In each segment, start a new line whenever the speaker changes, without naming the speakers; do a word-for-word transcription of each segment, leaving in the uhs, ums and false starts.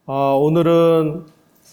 어, 오늘은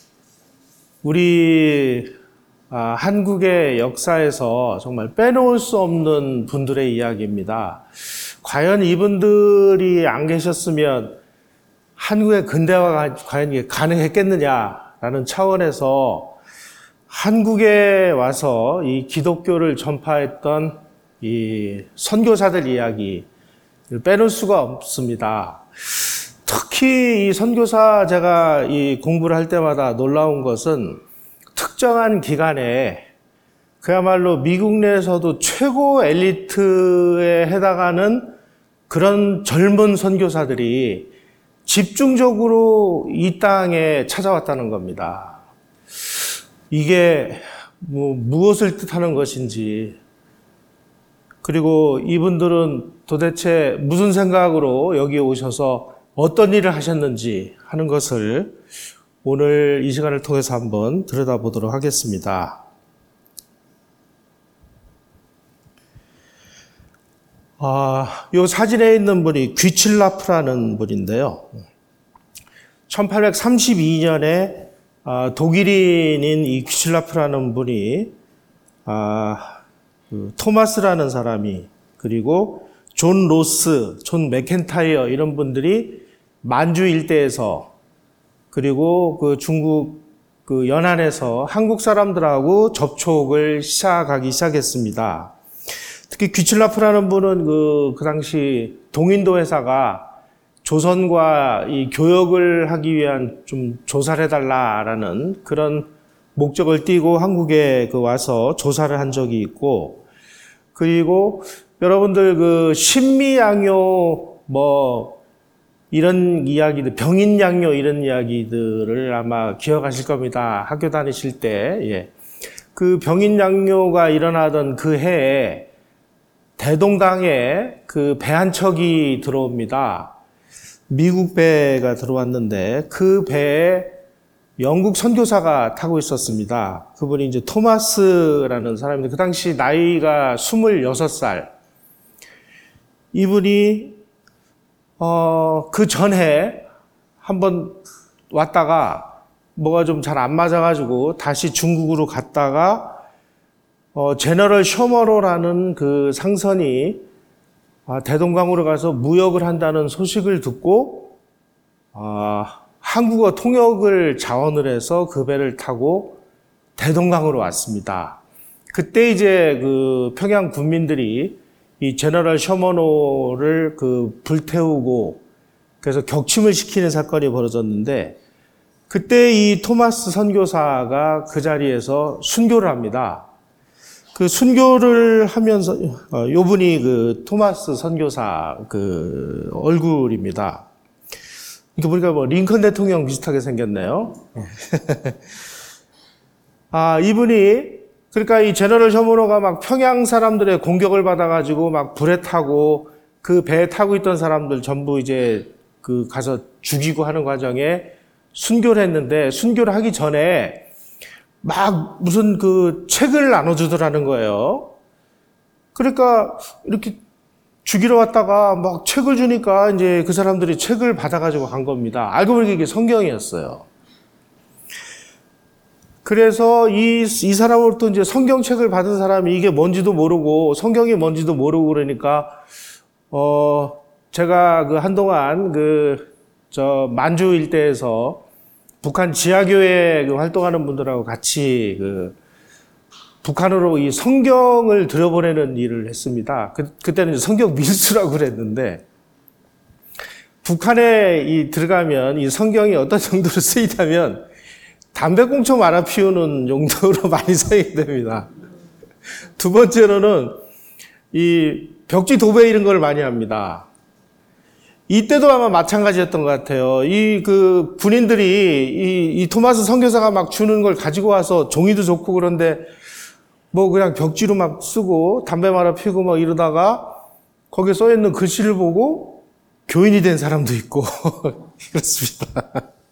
우리 아, 한국의 역사에서 정말 빼놓을 수 없는 분들의 이야기입니다. 과연 이분들이 안 계셨으면 한국의 근대화가 과연 이게 가능했겠느냐라는 차원에서 한국에 와서 이 기독교를 전파했던 이 선교사들 이야기를 빼놓을 수가 없습니다. 특히 이 선교사 제가 이 공부를 할 때마다 놀라운 것은 특정한 기간에 그야말로 미국 내에서도 최고 엘리트에 해당하는 그런 젊은 선교사들이 집중적으로 이 땅에 찾아왔다는 겁니다. 이게 뭐 무엇을 뜻하는 것인지, 그리고 이분들은 도대체 무슨 생각으로 여기 오셔서 어떤 일을 하셨는지 하는 것을 오늘 이 시간을 통해서 한번 들여다보도록 하겠습니다. 아, 이 사진에 있는 분이 귀칠라프라는 분인데요. 천팔백삼십이 년에 아, 독일인인 이 귀칠라프라는 분이 아, 그 토마스라는 사람이, 그리고 존 로스, 존 맥켄타이어 이런 분들이 만주 일대에서, 그리고 그 중국 그 연안에서 한국 사람들하고 접촉을 시작하기 시작했습니다. 특히 귀칠라프라는 분은 그, 그 당시 동인도 회사가 조선과 이 교역을 하기 위한 좀 조사를 해달라라는 그런 목적을 띠고 한국에 그 와서 조사를 한 적이 있고, 그리고 여러분들 그 신미양요 뭐 이런 이야기들, 병인양요 이런 이야기들을 아마 기억하실 겁니다. 학교 다니실 때. 예. 그 병인양요가 일어나던 그 해에 대동강에 그 배 한 척이 들어옵니다. 미국 배가 들어왔는데 그 배에 영국 선교사가 타고 있었습니다. 그분이 이제 토마스라는 사람인데 그 당시 나이가 스물여섯 살. 이분이 어, 그 전에 한번 왔다가 뭐가 좀 잘 안 맞아가지고 다시 중국으로 갔다가 어, 제너럴 쇼머로라는 그 상선이 아, 대동강으로 가서 무역을 한다는 소식을 듣고 아, 한국어 통역을 자원을 해서 그 배를 타고 대동강으로 왔습니다. 그때 이제 그 평양 군민들이 이 제너럴 쇼머노를 그 불태우고 그래서 격침을 시키는 사건이 벌어졌는데, 그때 이 토마스 선교사가 그 자리에서 순교를 합니다. 그 순교를 하면서 어, 요 분이 그 토마스 선교사 그 얼굴입니다. 이렇게 보니까 뭐 링컨 대통령 비슷하게 생겼네요. 아, 이분이 그러니까 이 제너럴 쇼머노가 막 평양 사람들의 공격을 받아가지고 막 불에 타고 그 배에 타고 있던 사람들 전부 이제 그 가서 죽이고 하는 과정에 순교를 했는데, 순교를 하기 전에 막 무슨 그 책을 나눠주더라는 거예요. 그러니까 이렇게 죽이러 왔다가 막 책을 주니까 이제 그 사람들이 책을 받아가지고 간 겁니다. 알고 보니까 이게 성경이었어요. 그래서 이, 이 사람으로부터 이제 성경책을 받은 사람이 이게 뭔지도 모르고 성경이 뭔지도 모르고 그러니까, 어, 제가 그 한동안 그, 저, 만주 일대에서 북한 지하교회 그 활동하는 분들하고 같이 그, 북한으로 이 성경을 들여보내는 일을 했습니다. 그, 그때는 이제 성경 밀수라고 그랬는데, 북한에 이 들어가면 이 성경이 어떤 정도로 쓰이다면, 담배꽁초 말아 피우는 용도로 많이 사용이 됩니다. 두 번째로는 이 벽지 도배 이런 걸 많이 합니다. 이때도 아마 마찬가지였던 것 같아요. 이 그 군인들이 이, 이 토마스 선교사가 막 주는 걸 가지고 와서 종이도 좋고 그런데 뭐 그냥 벽지로 막 쓰고 담배 말아 피우고 막 이러다가 거기에 써 있는 글씨를 보고 교인이 된 사람도 있고 그렇습니다.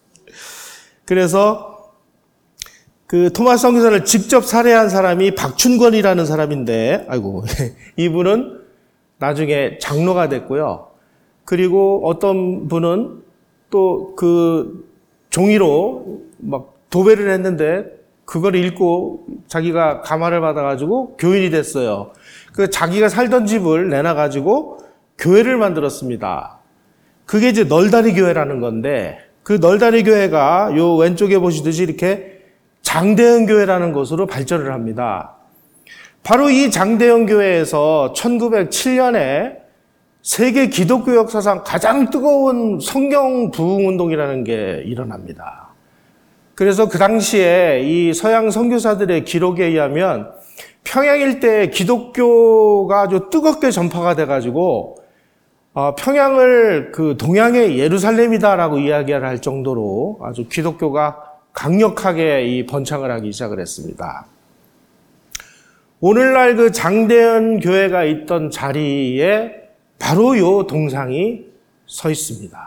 그래서 그 토마스 선교사를 직접 살해한 사람이 박춘권이라는 사람인데, 아이고, 이분은 나중에 장로가 됐고요. 그리고 어떤 분은 또 그 종이로 막 도배를 했는데 그걸 읽고 자기가 감화를 받아가지고 교인이 됐어요. 그 자기가 살던 집을 내놔가지고 교회를 만들었습니다. 그게 이제 널다리 교회라는 건데 그 널다리 교회가 요 왼쪽에 보시듯이 이렇게 장대현 교회라는 곳으로 발전을 합니다. 바로 이 장대현 교회에서 천구백칠 년에 세계 기독교 역사상 가장 뜨거운 성경 부흥 운동이라는 게 일어납니다. 그래서 그 당시에 이 서양 선교사들의 기록에 의하면 평양 일대에 기독교가 아주 뜨겁게 전파가 돼가지고 어, 평양을 그 동양의 예루살렘이다라고 이야기를 할 정도로 아주 기독교가 강력하게 이 번창을 하기 시작을 했습니다. 오늘날 그 장대현 교회가 있던 자리에 바로 요 동상이 서 있습니다.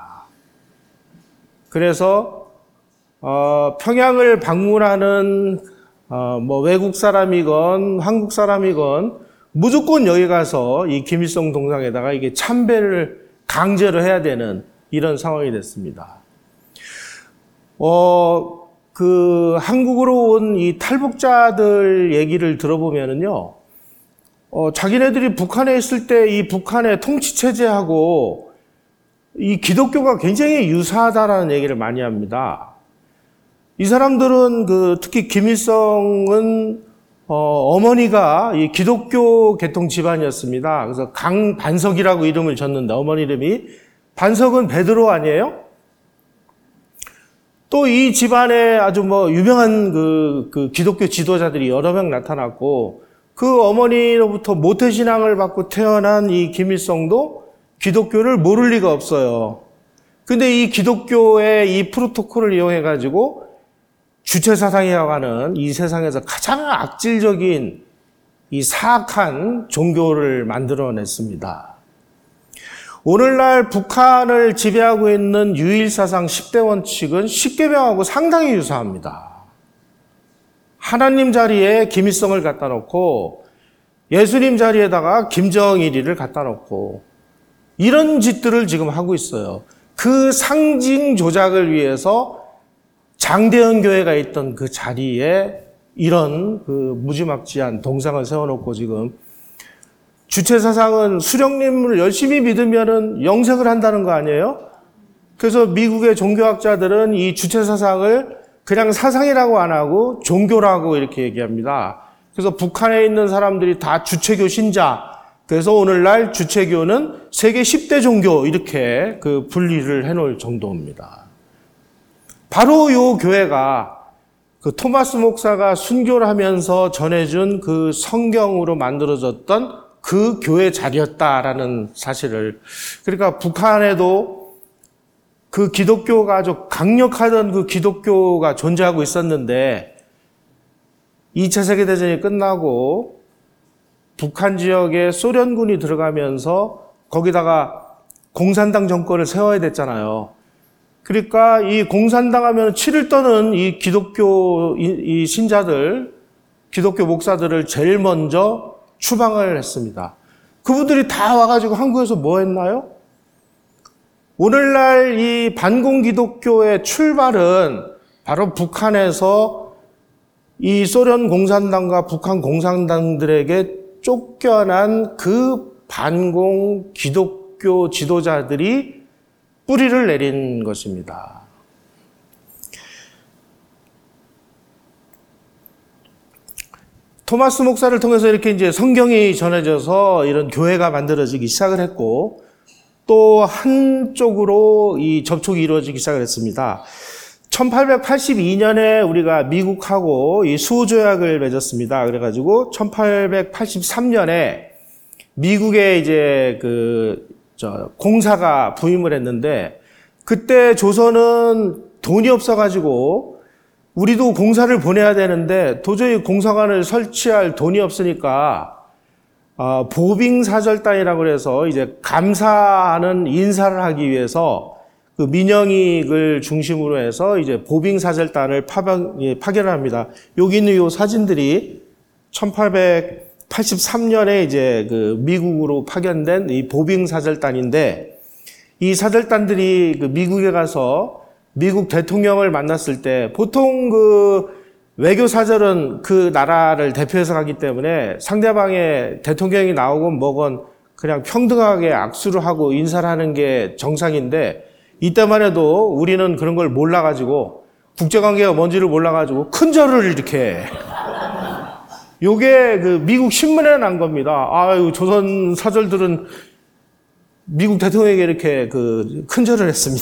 그래서 어, 평양을 방문하는 어, 뭐 외국 사람이건 한국 사람이건 무조건 여기 가서 이 김일성 동상에다가 이게 참배를 강제로 해야 되는 이런 상황이 됐습니다. 어, 그 한국으로 온 이 탈북자들 얘기를 들어보면은요, 어, 자기네들이 북한에 있을 때 이 북한의 통치 체제하고 이 기독교가 굉장히 유사하다라는 얘기를 많이 합니다. 이 사람들은 그 특히 김일성은 어, 어머니가 이 기독교 계통 집안이었습니다. 그래서 강반석이라고 이름을 졌는데 어머니 이름이 반석은 베드로 아니에요? 또 이 집안에 아주 뭐 유명한 그, 그 기독교 지도자들이 여러 명 나타났고 그 어머니로부터 모태신앙을 받고 태어난 이 김일성도 기독교를 모를 리가 없어요. 근데 이 기독교의 이 프로토콜을 이용해가지고 주체사상이라고 하는 이 세상에서 가장 악질적인 이 사악한 종교를 만들어냈습니다. 오늘날 북한을 지배하고 있는 유일사상 십 대 원칙은 십계명하고 상당히 유사합니다. 하나님 자리에 김일성을 갖다 놓고 예수님 자리에다가 김정일이를 갖다 놓고 이런 짓들을 지금 하고 있어요. 그 상징 조작을 위해서 장대현 교회가 있던 그 자리에 이런 그 무지막지한 동상을 세워놓고 지금 주체사상은 수령님을 열심히 믿으면은 영생을 한다는 거 아니에요? 그래서 미국의 종교학자들은 이 주체사상을 그냥 사상이라고 안 하고 종교라고 이렇게 얘기합니다. 그래서 북한에 있는 사람들이 다 주체교 신자. 그래서 오늘날 주체교는 세계 십 대 종교 이렇게 그 분리를 해놓을 정도입니다. 바로 요 교회가 그 토마스 목사가 순교를 하면서 전해준 그 성경으로 만들어졌던 그 교회 자리였다라는 사실을, 그러니까 북한에도 그 기독교가 아주 강력하던 그 기독교가 존재하고 있었는데 이 차 세계대전이 끝나고 북한 지역에 소련군이 들어가면서 거기다가 공산당 정권을 세워야 됐잖아요. 그러니까 이 공산당 하면 치를 떠는 이 기독교 이 신자들, 기독교 목사들을 제일 먼저 추방을 했습니다. 그분들이 다 와가지고 한국에서 뭐 했나요? 오늘날 이 반공 기독교의 출발은 바로 북한에서 이 소련 공산당과 북한 공산당들에게 쫓겨난 그 반공 기독교 지도자들이 뿌리를 내린 것입니다. 토마스 목사를 통해서 이렇게 이제 성경이 전해져서 이런 교회가 만들어지기 시작을 했고, 또 한쪽으로 이 접촉이 이루어지기 시작을 했습니다. 천팔백팔십이 년에 우리가 미국하고 이 수호조약을 맺었습니다. 그래가지고 천팔백팔십삼 년에 미국에 이제 그 저 공사가 부임을 했는데, 그때 조선은 돈이 없어가지고 우리도 공사를 보내야 되는데 도저히 공사관을 설치할 돈이 없으니까 어, 보빙사절단이라고 해서 이제 감사하는 인사를 하기 위해서 그 민영익을 중심으로 해서 이제 보빙사절단을 파견, 예, 파견을 합니다. 여기 있는 이 사진들이 천팔백팔십삼 년에 이제 그 미국으로 파견된 이 보빙사절단인데, 이 사절단들이 그 미국에 가서 미국 대통령을 만났을 때 보통 그 외교사절은 그 나라를 대표해서 가기 때문에 상대방의 대통령이 나오건 뭐건 그냥 평등하게 악수를 하고 인사를 하는 게 정상인데 이때만 해도 우리는 그런 걸 몰라가지고 국제관계가 뭔지를 몰라가지고 큰 절을 이렇게 해. 요게 그 미국 신문에 난 겁니다. 아유, 조선 사절들은 미국 대통령에게 이렇게 그 큰 절을 했습니다.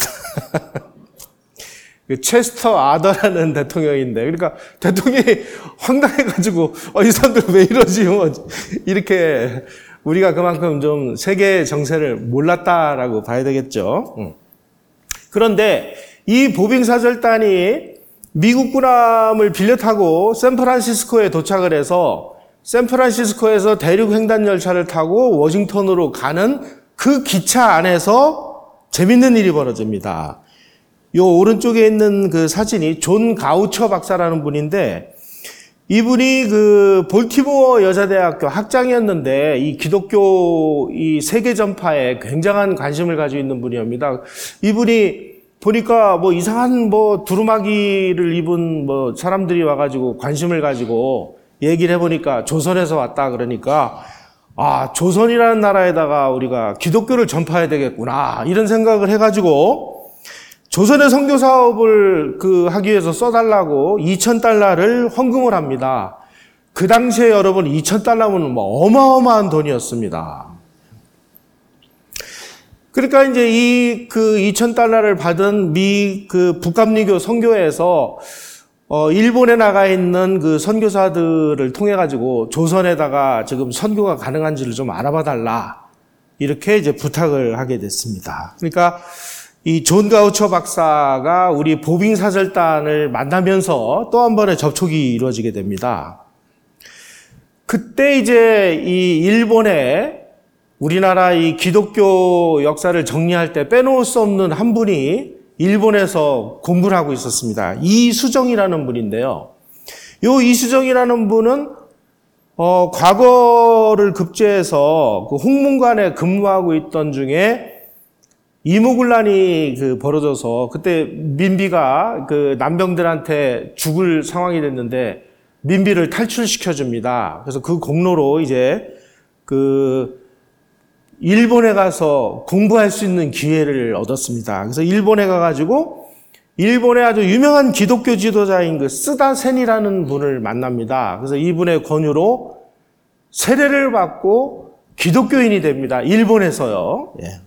체스터 아더라는 대통령인데, 그러니까 대통령이 황당해가지고, 어, 이 사람들 왜 이러지? 뭐 이렇게 우리가 그만큼 좀 세계 정세를 몰랐다라고 봐야 되겠죠. 그런데 이 보빙사절단이 미국 군함을 빌려 타고 샌프란시스코에 도착을 해서 샌프란시스코에서 대륙 횡단 열차를 타고 워싱턴으로 가는 그 기차 안에서 재밌는 일이 벌어집니다. 요 오른쪽에 있는 그 사진이 존 가우처 박사라는 분인데 이분이 그 볼티모어 여자대학교 학장이었는데 이 기독교 이 세계 전파에 굉장한 관심을 가지고 있는 분이옵니다. 이분이 보니까 뭐 이상한 뭐 두루마기를 입은 뭐 사람들이 와가지고 관심을 가지고 얘기를 해보니까 조선에서 왔다 그러니까 아, 조선이라는 나라에다가 우리가 기독교를 전파해야 되겠구나 이런 생각을 해가지고 조선의 선교 사업을 그 하기 위해서 써달라고 이천 달러를 헌금을 합니다. 그 당시에 여러분 이천 달러면 뭐 어마어마한 돈이었습니다. 그러니까 이제 이 그 이천 달러를 받은 미 그 북감리교 선교회에서 어 일본에 나가 있는 그 선교사들을 통해 가지고 조선에다가 지금 선교가 가능한지를 좀 알아봐 달라 이렇게 이제 부탁을 하게 됐습니다. 그러니까 이 존 가우처 박사가 우리 보빙사절단을 만나면서 또 한 번의 접촉이 이루어지게 됩니다. 그때 이제 이 일본에 우리나라 이 기독교 역사를 정리할 때 빼놓을 수 없는 한 분이 일본에서 공부를 하고 있었습니다. 이수정이라는 분인데요. 요 이수정이라는 분은 어 과거를 급제해서 그 홍문관에 근무하고 있던 중에 이무군란이 그 벌어져서 그때 민비가 그 남병들한테 죽을 상황이 됐는데 민비를 탈출시켜 줍니다. 그래서 그 공로로 이제 그 일본에 가서 공부할 수 있는 기회를 얻었습니다. 그래서 일본에 가가지고 일본의 아주 유명한 기독교 지도자인 그 쓰다센이라는 분을 만납니다. 그래서 이분의 권유로 세례를 받고 기독교인이 됩니다. 일본에서요. 예.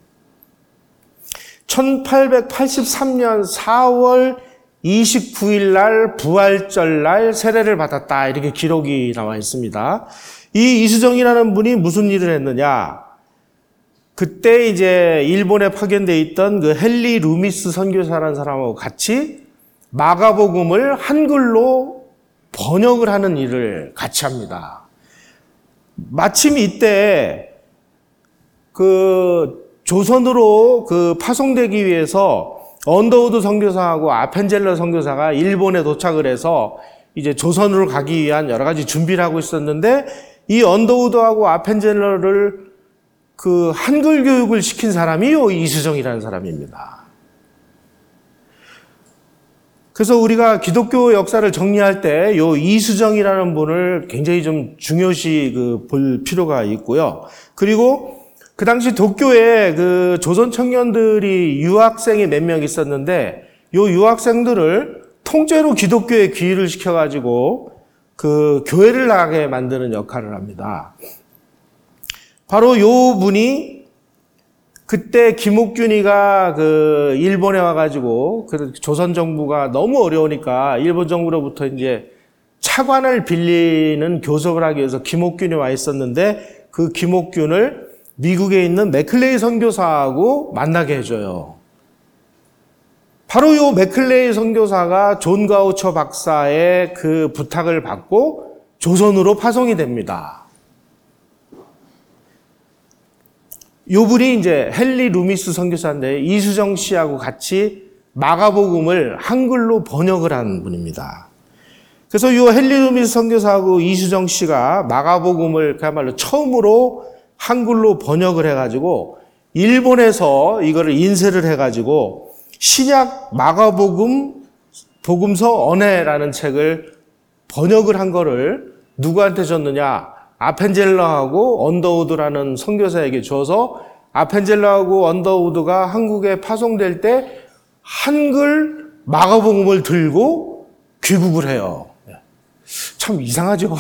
천팔백팔십삼 년 사월 이십구일 날 부활절 날 세례를 받았다 이렇게 기록이 나와 있습니다. 이 이수정이라는 분이 무슨 일을 했느냐? 그때 이제 일본에 파견되어 있던 그 헨리 루미스 선교사라는 사람하고 같이 마가복음을 한글로 번역을 하는 일을 같이 합니다. 마침 이때 그 조선으로 그 파송되기 위해서 언더우드 선교사하고 아펜젤러 선교사가 일본에 도착을 해서 이제 조선으로 가기 위한 여러 가지 준비를 하고 있었는데 이 언더우드하고 아펜젤러를 그 한글 교육을 시킨 사람이 요 이수정이라는 사람입니다. 그래서 우리가 기독교 역사를 정리할 때 요 이수정이라는 분을 굉장히 좀 중요시 그 볼 필요가 있고요. 그리고 그 당시 도쿄에 그 조선 청년들이 유학생이 몇 명 있었는데 요 유학생들을 통째로 기독교에 귀의를 시켜가지고 그 교회를 나가게 만드는 역할을 합니다. 바로 요 분이 그때 김옥균이가 그 일본에 와가지고 그 조선 정부가 너무 어려우니까 일본 정부로부터 이제 차관을 빌리는 교섭을 하기 위해서 김옥균이 와 있었는데 그 김옥균을 미국에 있는 맥클레이 선교사하고 만나게 해줘요. 바로 요 맥클레이 선교사가 존 가우처 박사의 그 부탁을 받고 조선으로 파송이 됩니다. 요 분이 이제 헨리 루미스 선교사인데 이수정 씨하고 같이 마가복음을 한글로 번역을 한 분입니다. 그래서 요 헨리 루미스 선교사하고 이수정 씨가 마가복음을 그야말로 처음으로 한글로 번역을 해가지고 일본에서 이거를 인쇄를 해가지고 신약 마가복음 복음서 언해라는 책을 번역을 한 거를 누구한테 줬느냐? 아펜젤러하고 언더우드라는 선교사에게 줘서 아펜젤러하고 언더우드가 한국에 파송될 때 한글 마가복음을 들고 귀국을 해요. 참 이상하죠.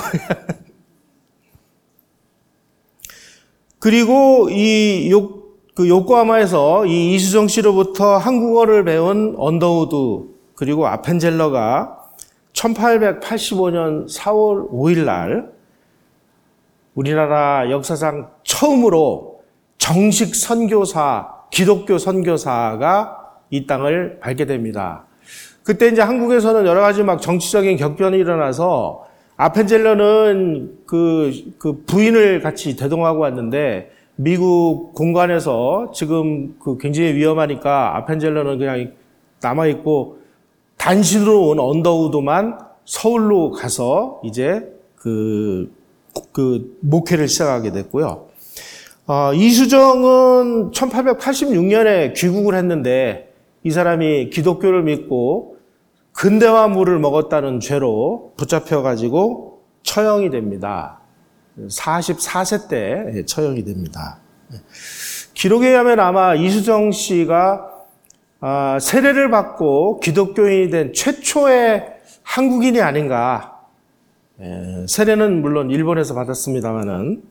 그리고 이 요, 그 요코하마에서 이 이수정 씨로부터 한국어를 배운 언더우드 그리고 아펜젤러가 천팔백팔십오 년 사월 오일 날 우리나라 역사상 처음으로 정식 선교사, 기독교 선교사가 이 땅을 밟게 됩니다. 그때 이제 한국에서는 여러 가지 막 정치적인 격변이 일어나서 아펜젤러는 그, 그 부인을 같이 대동하고 왔는데 미국 공관에서 지금 그 굉장히 위험하니까 아펜젤러는 그냥 남아있고 단신으로 온 언더우드만 서울로 가서 이제 그, 그 목회를 시작하게 됐고요. 어, 이수정은 천팔백팔십육 년에 귀국을 했는데 이 사람이 기독교를 믿고 근대화물을 먹었다는 죄로 붙잡혀가지고 처형이 됩니다. 사십사 세 때 처형이 됩니다. 기록에 의하면 아마 이수정 씨가 세례를 받고 기독교인이 된 최초의 한국인이 아닌가. 세례는 물론 일본에서 받았습니다만은.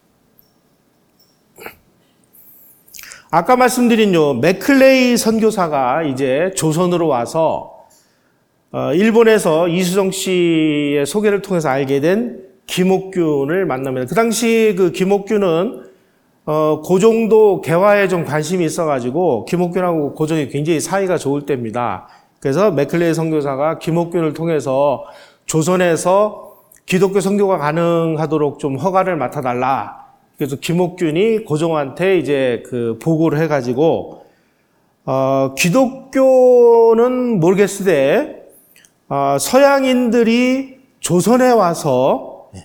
아까 말씀드린 요 맥클레이 선교사가 이제 조선으로 와서 일본에서 이수정 씨의 소개를 통해서 알게 된 김옥균을 만납니다. 그 당시 그 김옥균은 어, 고종도 개화에 좀 관심이 있어가지고 김옥균하고 고종이 굉장히 사이가 좋을 때입니다. 그래서 맥클레이 선교사가 김옥균을 통해서 조선에서 기독교 선교가 가능하도록 좀 허가를 맡아달라. 그래서 김옥균이 고종한테 이제 그 보고를 해가지고 어, 기독교는 모르겠으되 어, 서양인들이 조선에 와서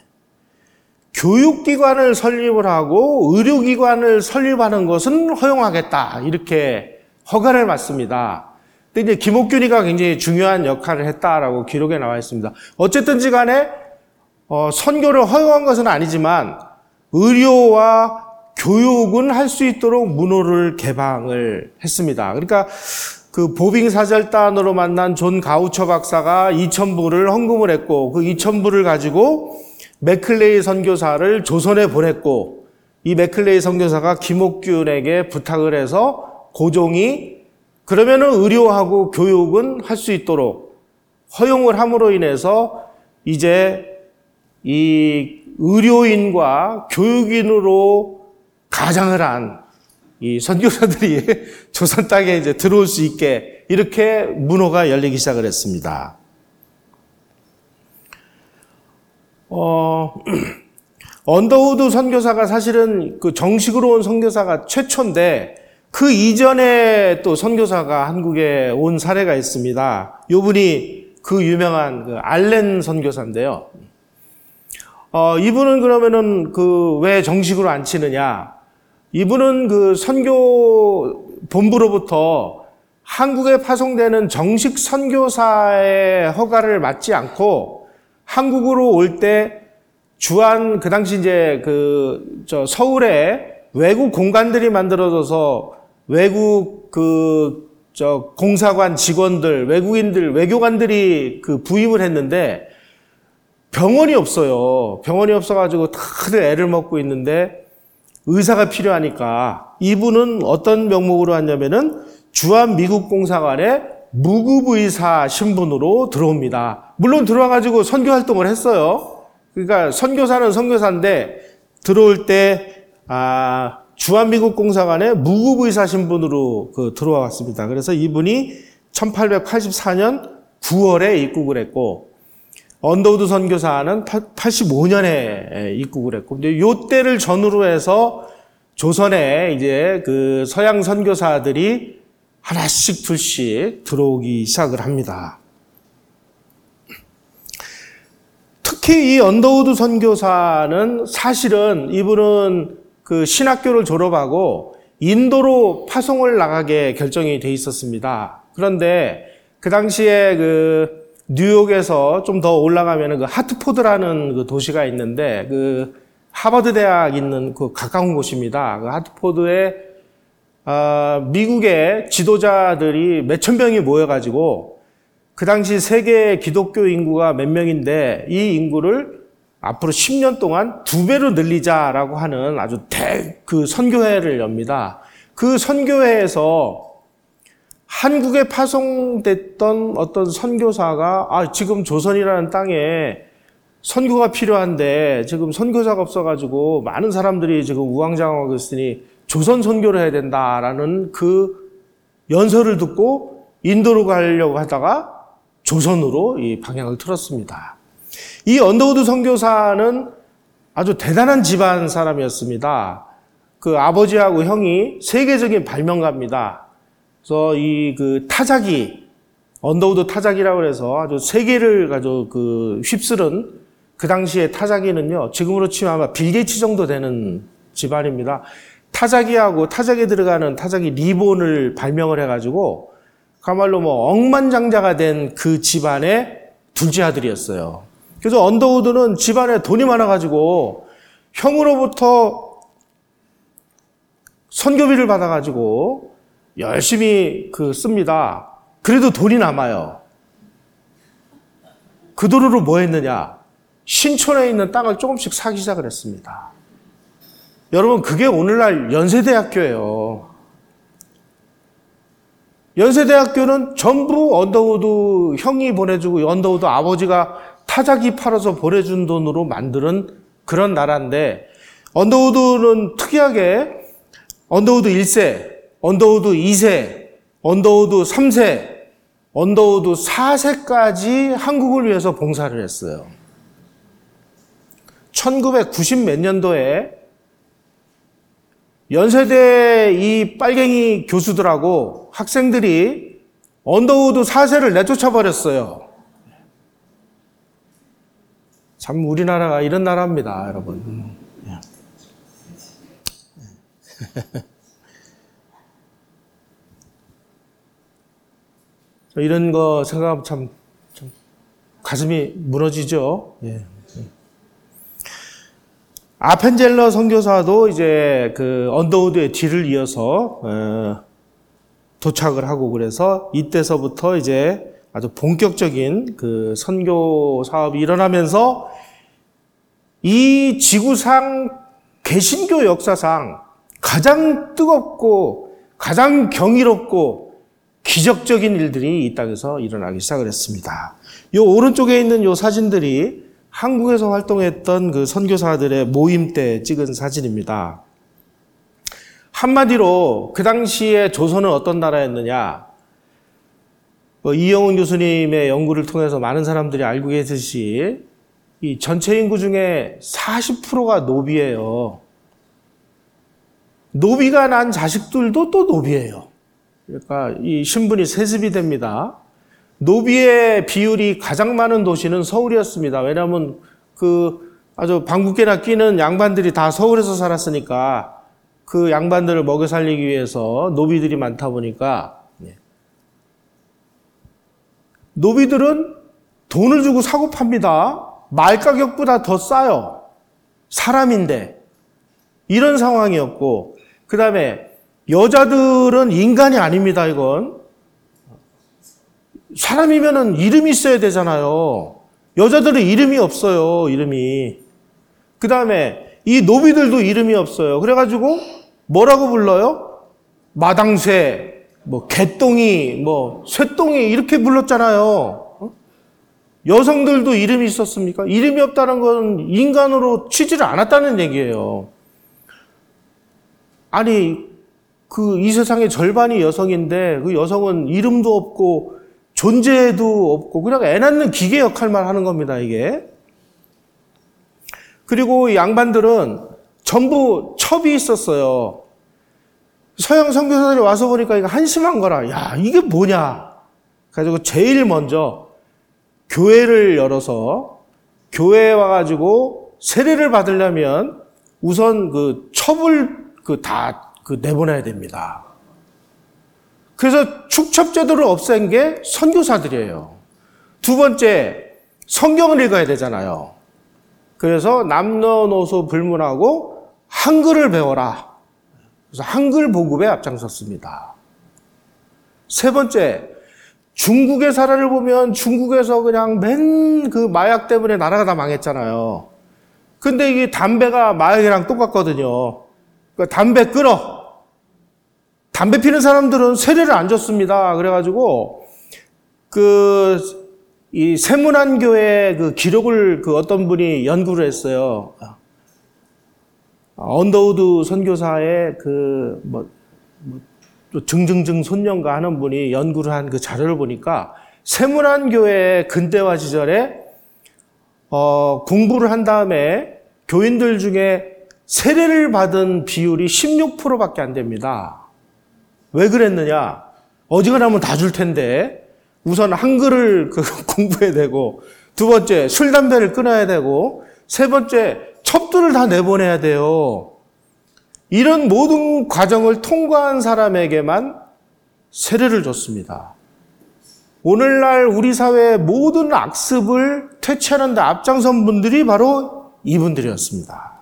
교육기관을 설립을 하고 의료기관을 설립하는 것은 허용하겠다. 이렇게 허가를 받습니다. 근데 이제 김옥균이가 굉장히 중요한 역할을 했다라고 기록에 나와 있습니다. 어쨌든지 간에 어, 선교를 허용한 것은 아니지만 의료와 교육은 할 수 있도록 문호를 개방을 했습니다. 그러니까 그 보빙 사절단으로 만난 존 가우처 박사가 이천 불을 헌금을 했고 그 이천 불을 가지고 맥클레이 선교사를 조선에 보냈고 이 맥클레이 선교사가 김옥균에게 부탁을 해서 고종이 그러면은 의료하고 교육은 할 수 있도록 허용을 함으로 인해서 이제 이 의료인과 교육인으로 가장을 한 이 선교사들이 조선 땅에 이제 들어올 수 있게 이렇게 문호가 열리기 시작을 했습니다. 어, 언더우드 선교사가 사실은 그 정식으로 온 선교사가 최초인데 그 이전에 또 선교사가 한국에 온 사례가 있습니다. 요분이 그 유명한 그 알렌 선교사인데요. 어, 이분은 그러면은 그 왜 정식으로 안 치느냐? 이분은 그 선교 본부로부터 한국에 파송되는 정식 선교사의 허가를 받지 않고 한국으로 올 때 주한 그 당시 이제 그 저 서울에 외국 공간들이 만들어져서 외국 그 저 공사관 직원들, 외국인들, 외교관들이 그 부임을 했는데 병원이 없어요. 병원이 없어가지고 다들 애를 먹고 있는데 의사가 필요하니까 이분은 어떤 명목으로 왔냐면은 주한 미국 공사관에 무급의사 신분으로 들어옵니다. 물론 들어와가지고 선교 활동을 했어요. 그러니까 선교사는 선교사인데 들어올 때 아, 주한 미국 공사관에 무급의사 신분으로 그 들어왔습니다. 그래서 이분이 천팔백팔십사 년 구월에 입국을 했고 언더우드 선교사는 팔십오 년에 입국을 했고, 근데 요 때를 전후로 해서 조선에 이제 그 서양 선교사들이 하나씩 둘씩 들어오기 시작을 합니다. 특히 이 언더우드 선교사는 사실은 이분은 그 신학교를 졸업하고 인도로 파송을 나가게 결정이 돼 있었습니다. 그런데 그 당시에 그 뉴욕에서 좀 더 올라가면은 그 하트포드라는 그 도시가 있는데 그 하버드 대학 있는 그 가까운 곳입니다. 그 하트포드에 아, 미국의 지도자들이 몇천 명이 모여가지고 그 당시 세계 기독교 인구가 몇 명인데 이 인구를 앞으로 십 년 동안 두 배로 늘리자라고 하는 아주 대 그 선교회를 엽니다. 그 선교회에서 한국에 파송됐던 어떤 선교사가 아 지금 조선이라는 땅에 선교가 필요한데 지금 선교사가 없어가지고 많은 사람들이 지금 우왕좌왕하고 있으니 조선 선교를 해야 된다라는 그 연설을 듣고 인도로 가려고 하다가 조선으로 이 방향을 틀었습니다. 이 언더우드 선교사는 아주 대단한 집안 사람이었습니다. 그 아버지하고 형이 세계적인 발명가입니다. 그래서 이 그 타자기, 언더우드 타자기라고 해서 아주 세계를 가지고 그 휩쓸은 그 당시에 타자기는요, 지금으로 치면 아마 빌 게이츠 정도 되는 집안입니다. 타자기하고 타자기에 들어가는 타자기 리본을 발명을 해가지고, 그야말로 뭐 억만장자가 된 그 집안의 둘째 아들이었어요. 그래서 언더우드는 집안에 돈이 많아가지고, 형으로부터 선교비를 받아가지고, 열심히 그 씁니다. 그래도 돈이 남아요. 그 돈으로 뭐 했느냐? 신촌에 있는 땅을 조금씩 사기 시작을 했습니다. 여러분, 그게 오늘날 연세대학교예요. 연세대학교는 전부 언더우드 형이 보내주고 언더우드 아버지가 타자기 팔아서 보내준 돈으로 만드는 그런 나라인데, 언더우드는 특이하게 언더우드 일 세, 언더우드 이 세, 언더우드 삼 세, 언더우드 사 세까지 한국을 위해서 봉사를 했어요. 천구백구십 몇 년도에 연세대 이 빨갱이 교수들하고 학생들이 언더우드 사 세를 내쫓아 버렸어요. 참 우리나라가 이런 나라입니다, 여러분. 이런 거 생각하면 참, 참 가슴이 무너지죠. 예. 아펜젤러 선교사도 이제 그 언더우드의 뒤를 이어서 어, 도착을 하고 그래서 이때서부터 이제 아주 본격적인 그 선교 사업이 일어나면서 이 지구상 개신교 역사상 가장 뜨겁고 가장 경이롭고 기적적인 일들이 이 땅에서 일어나기 시작을 했습니다. 이 오른쪽에 있는 이 사진들이 한국에서 활동했던 그 선교사들의 모임 때 찍은 사진입니다. 한마디로 그 당시에 조선은 어떤 나라였느냐? 뭐 이영훈 교수님의 연구를 통해서 많은 사람들이 알고 계시듯이 이 전체 인구 중에 사십 퍼센트가 노비예요. 노비가 난 자식들도 또 노비예요. 그러니까 이 신분이 세습이 됩니다. 노비의 비율이 가장 많은 도시는 서울이었습니다. 왜냐하면 그 아주 방귀깨나 끼는 양반들이 다 서울에서 살았으니까 그 양반들을 먹여 살리기 위해서 노비들이 많다 보니까 노비들은 돈을 주고 사고 팝니다. 말 가격보다 더 싸요. 사람인데. 이런 상황이었고, 그 다음에 여자들은 인간이 아닙니다, 이건. 사람이면은 이름이 있어야 되잖아요. 여자들은 이름이 없어요, 이름이. 그 다음에 이 노비들도 이름이 없어요. 그래가지고 뭐라고 불러요? 마당쇠, 뭐 개똥이, 뭐 쇠똥이 이렇게 불렀잖아요. 여성들도 이름이 있었습니까? 이름이 없다는 건 인간으로 치지를 않았다는 얘기예요. 아니, 그 이 세상의 절반이 여성인데 그 여성은 이름도 없고 존재도 없고 그냥 애 낳는 기계 역할만 하는 겁니다, 이게. 그리고 이 양반들은 전부 첩이 있었어요. 서양 선교사들이 와서 보니까 이거 한심한 거라. 야, 이게 뭐냐? 그래가지고 제일 먼저 교회를 열어서 교회에 와가지고 세례를 받으려면 우선 그 첩을 그 다 그 내보내야 됩니다. 그래서 축첩제도를 없앤 게 선교사들이에요. 두 번째, 성경을 읽어야 되잖아요. 그래서 남녀노소 불문하고 한글을 배워라. 그래서 한글 보급에 앞장섰습니다. 세 번째, 중국의 사례를 보면 중국에서 그냥 맨 그 마약 때문에 나라가 다 망했잖아요. 근데 이게 담배가 마약이랑 똑같거든요. 그러니까 담배 끊어. 담배 피는 사람들은 세례를 안 줬습니다. 그래가지고 그 이 세문안교회 그 기록을 그 어떤 분이 연구를 했어요. 언더우드 선교사의 그 뭐 뭐 증증증 손녀인가 하는 분이 연구를 한 그 자료를 보니까 세문안교회 근대화 시절에 어, 공부를 한 다음에 교인들 중에 세례를 받은 비율이 십육 퍼센트밖에 안 됩니다. 왜 그랬느냐? 어지간하면 다 줄 텐데 우선 한글을 그 공부해야 되고, 두 번째 술 담배를 끊어야 되고, 세 번째 첩들을 다 내보내야 돼요. 이런 모든 과정을 통과한 사람에게만 세례를 줬습니다. 오늘날 우리 사회의 모든 악습을 퇴치하는 데 앞장선 분들이 바로 이분들이었습니다.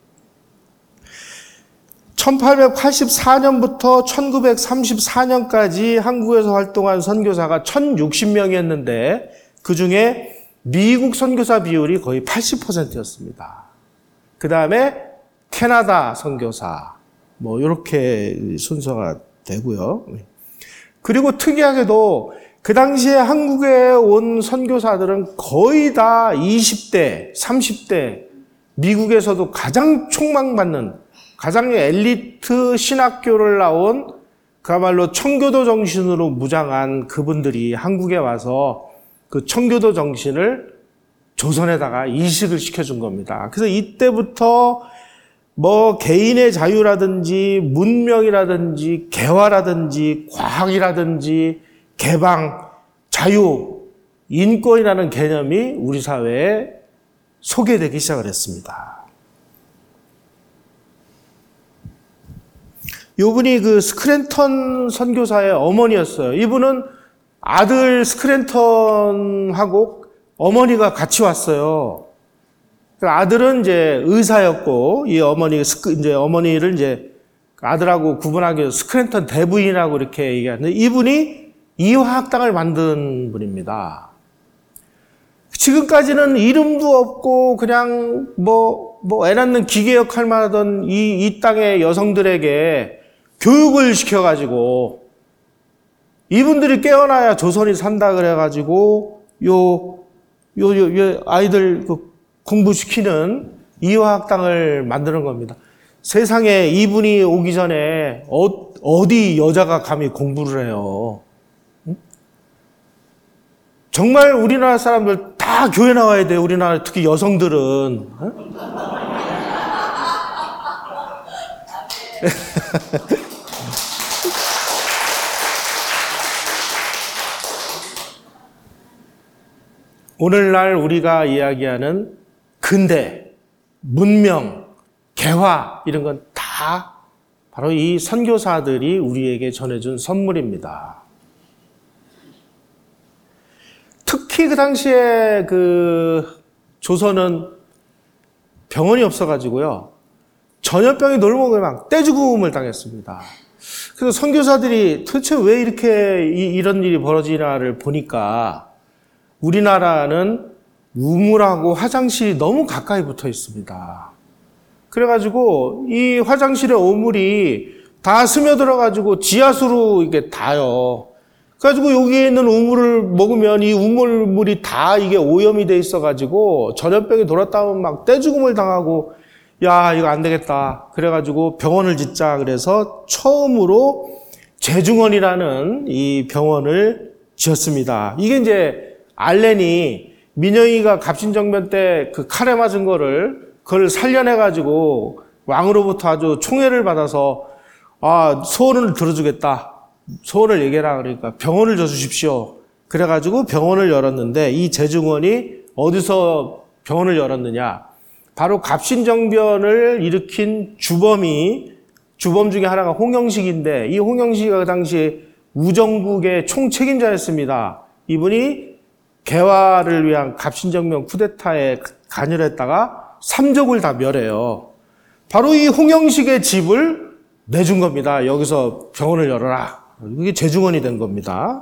천팔백팔십사 년부터 천구백삼십사 년까지 한국에서 활동한 선교사가 천육십 명이었는데 그 중에 미국 선교사 비율이 거의 팔십 퍼센트였습니다. 그 다음에 캐나다 선교사, 뭐 이렇게 순서가 되고요. 그리고 특이하게도 그 당시에 한국에 온 선교사들은 거의 다 이십 대, 삼십 대, 미국에서도 가장 촉망받는 가장 엘리트 신학교를 나온 그야말로 청교도 정신으로 무장한 그분들이 한국에 와서 그 청교도 정신을 조선에다가 이식을 시켜준 겁니다. 그래서 이때부터 뭐 개인의 자유라든지 문명이라든지 개화라든지 과학이라든지 개방, 자유, 인권이라는 개념이 우리 사회에 소개되기 시작을 했습니다. 이분이 그 스크랜턴 선교사의 어머니였어요. 이분은 아들 스크랜턴하고 어머니가 같이 왔어요. 아들은 이제 의사였고, 이 어머니, 이제 어머니를 이제 아들하고 구분하기 위해서 스크랜턴 대부인이라고 이렇게 얘기하는데, 이분이 이화학당을 만든 분입니다. 지금까지는 이름도 없고, 그냥 뭐, 뭐, 애 낳는 기계 역할만 하던 이, 이 땅의 여성들에게 교육을 시켜가지고, 이분들이 깨어나야 조선이 산다 그래가지고, 요, 요, 요, 요 아이들 그 공부시키는 이화학당을 만드는 겁니다. 세상에 이분이 오기 전에 어, 어디 여자가 감히 공부를 해요? 응? 정말 우리나라 사람들 다 교회 나와야 돼요. 우리나라 특히 여성들은. 응? 오늘날 우리가 이야기하는 근대, 문명, 개화 이런 건 다 바로 이 선교사들이 우리에게 전해준 선물입니다. 특히 그 당시에 그 조선은 병원이 없어가지고요. 전염병이 놀먹을 막 떼죽음을 당했습니다. 그래서 선교사들이 도대체 왜 이렇게 이, 이런 일이 벌어지나를 보니까 우리나라는 우물하고 화장실이 너무 가까이 붙어 있습니다. 그래가지고 이 화장실의 오물이 다 스며들어가지고 지하수로 이게 닿아요. 그래가지고 여기에 있는 우물을 먹으면 이 우물물이 다 이게 오염이 돼 있어가지고 전염병이 돌았다 하면 막 떼죽음을 당하고 야 이거 안 되겠다. 그래가지고 병원을 짓자. 그래서 처음으로 재중원이라는 이 병원을 지었습니다. 이게 이제 알렌이 민영이가 갑신정변 때 그 칼에 맞은 거를 그걸 살려내가지고 왕으로부터 아주 총애를 받아서 아 소원을 들어주겠다. 소원을 얘기해라. 그러니까 병원을 져주십시오. 그래가지고 병원을 열었는데 이 재중원이 어디서 병원을 열었느냐. 바로 갑신정변을 일으킨 주범이 주범 중에 하나가 홍영식인데 이 홍영식이 그 당시에 우정국의 총책임자였습니다. 이분이 개화를 위한 갑신정명 쿠데타에 간여했다가 삼족을 다 멸해요. 바로 이 홍영식의 집을 내준 겁니다. 여기서 병원을 열어라. 이게 재중원이 된 겁니다.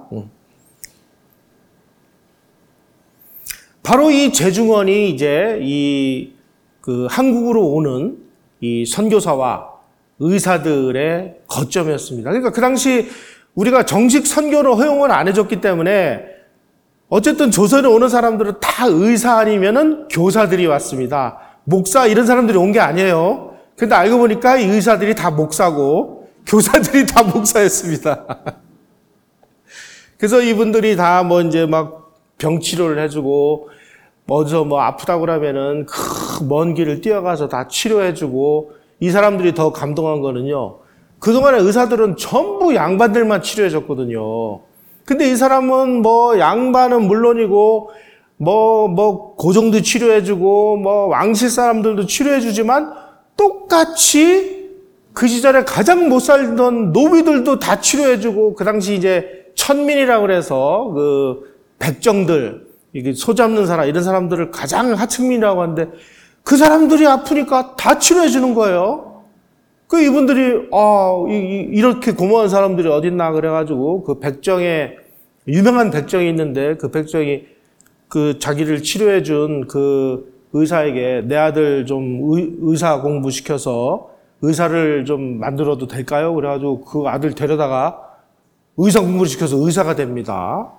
바로 이 재중원이 이제 이 그 한국으로 오는 이 선교사와 의사들의 거점이었습니다. 그러니까 그 당시 우리가 정식 선교를 허용을 안 해줬기 때문에 어쨌든 조선에 오는 사람들은 다 의사 아니면은 교사들이 왔습니다. 목사 이런 사람들이 온 게 아니에요. 근데 알고 보니까 이 의사들이 다 목사고 교사들이 다 목사였습니다. 그래서 이분들이 다 뭐 이제 막 병치료를 해주고 어디서 뭐 아프다고 그러면은 그 먼 길을 뛰어가서 다 치료해주고 이 사람들이 더 감동한 거는요. 그동안에 의사들은 전부 양반들만 치료해줬거든요. 근데 이 사람은 뭐 양반은 물론이고 뭐, 뭐, 고종도 치료해주고, 뭐, 왕실 사람들도 치료해주지만, 똑같이 그 시절에 가장 못 살던 노비들도 다 치료해주고, 그 당시 이제 천민이라고 그래서 그 백정들, 이게 소 잡는 사람, 이런 사람들을 가장 하층민이라고 하는데, 그 사람들이 아프니까 다 치료해주는 거예요. 그 이분들이, 아, 이렇게 고마운 사람들이 어딨나 그래가지고, 그 백정에, 유명한 백정이 있는데, 그 백정이 그 자기를 치료해준 그 의사에게 내 아들 좀 의, 의사 공부시켜서 의사를 좀 만들어도 될까요? 그래가지고 그 아들 데려다가 의사 공부를 시켜서 의사가 됩니다.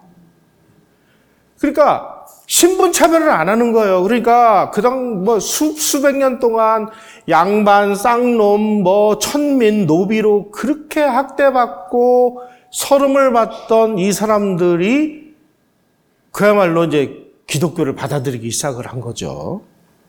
그러니까 신분 차별을 안 하는 거예요. 그러니까 그당 뭐 수, 수백 년 동안 양반, 쌍놈, 뭐 천민, 노비로 그렇게 학대받고 서름을 받던 이 사람들이 그야말로 이제 기독교를 받아들이기 시작을 한 거죠.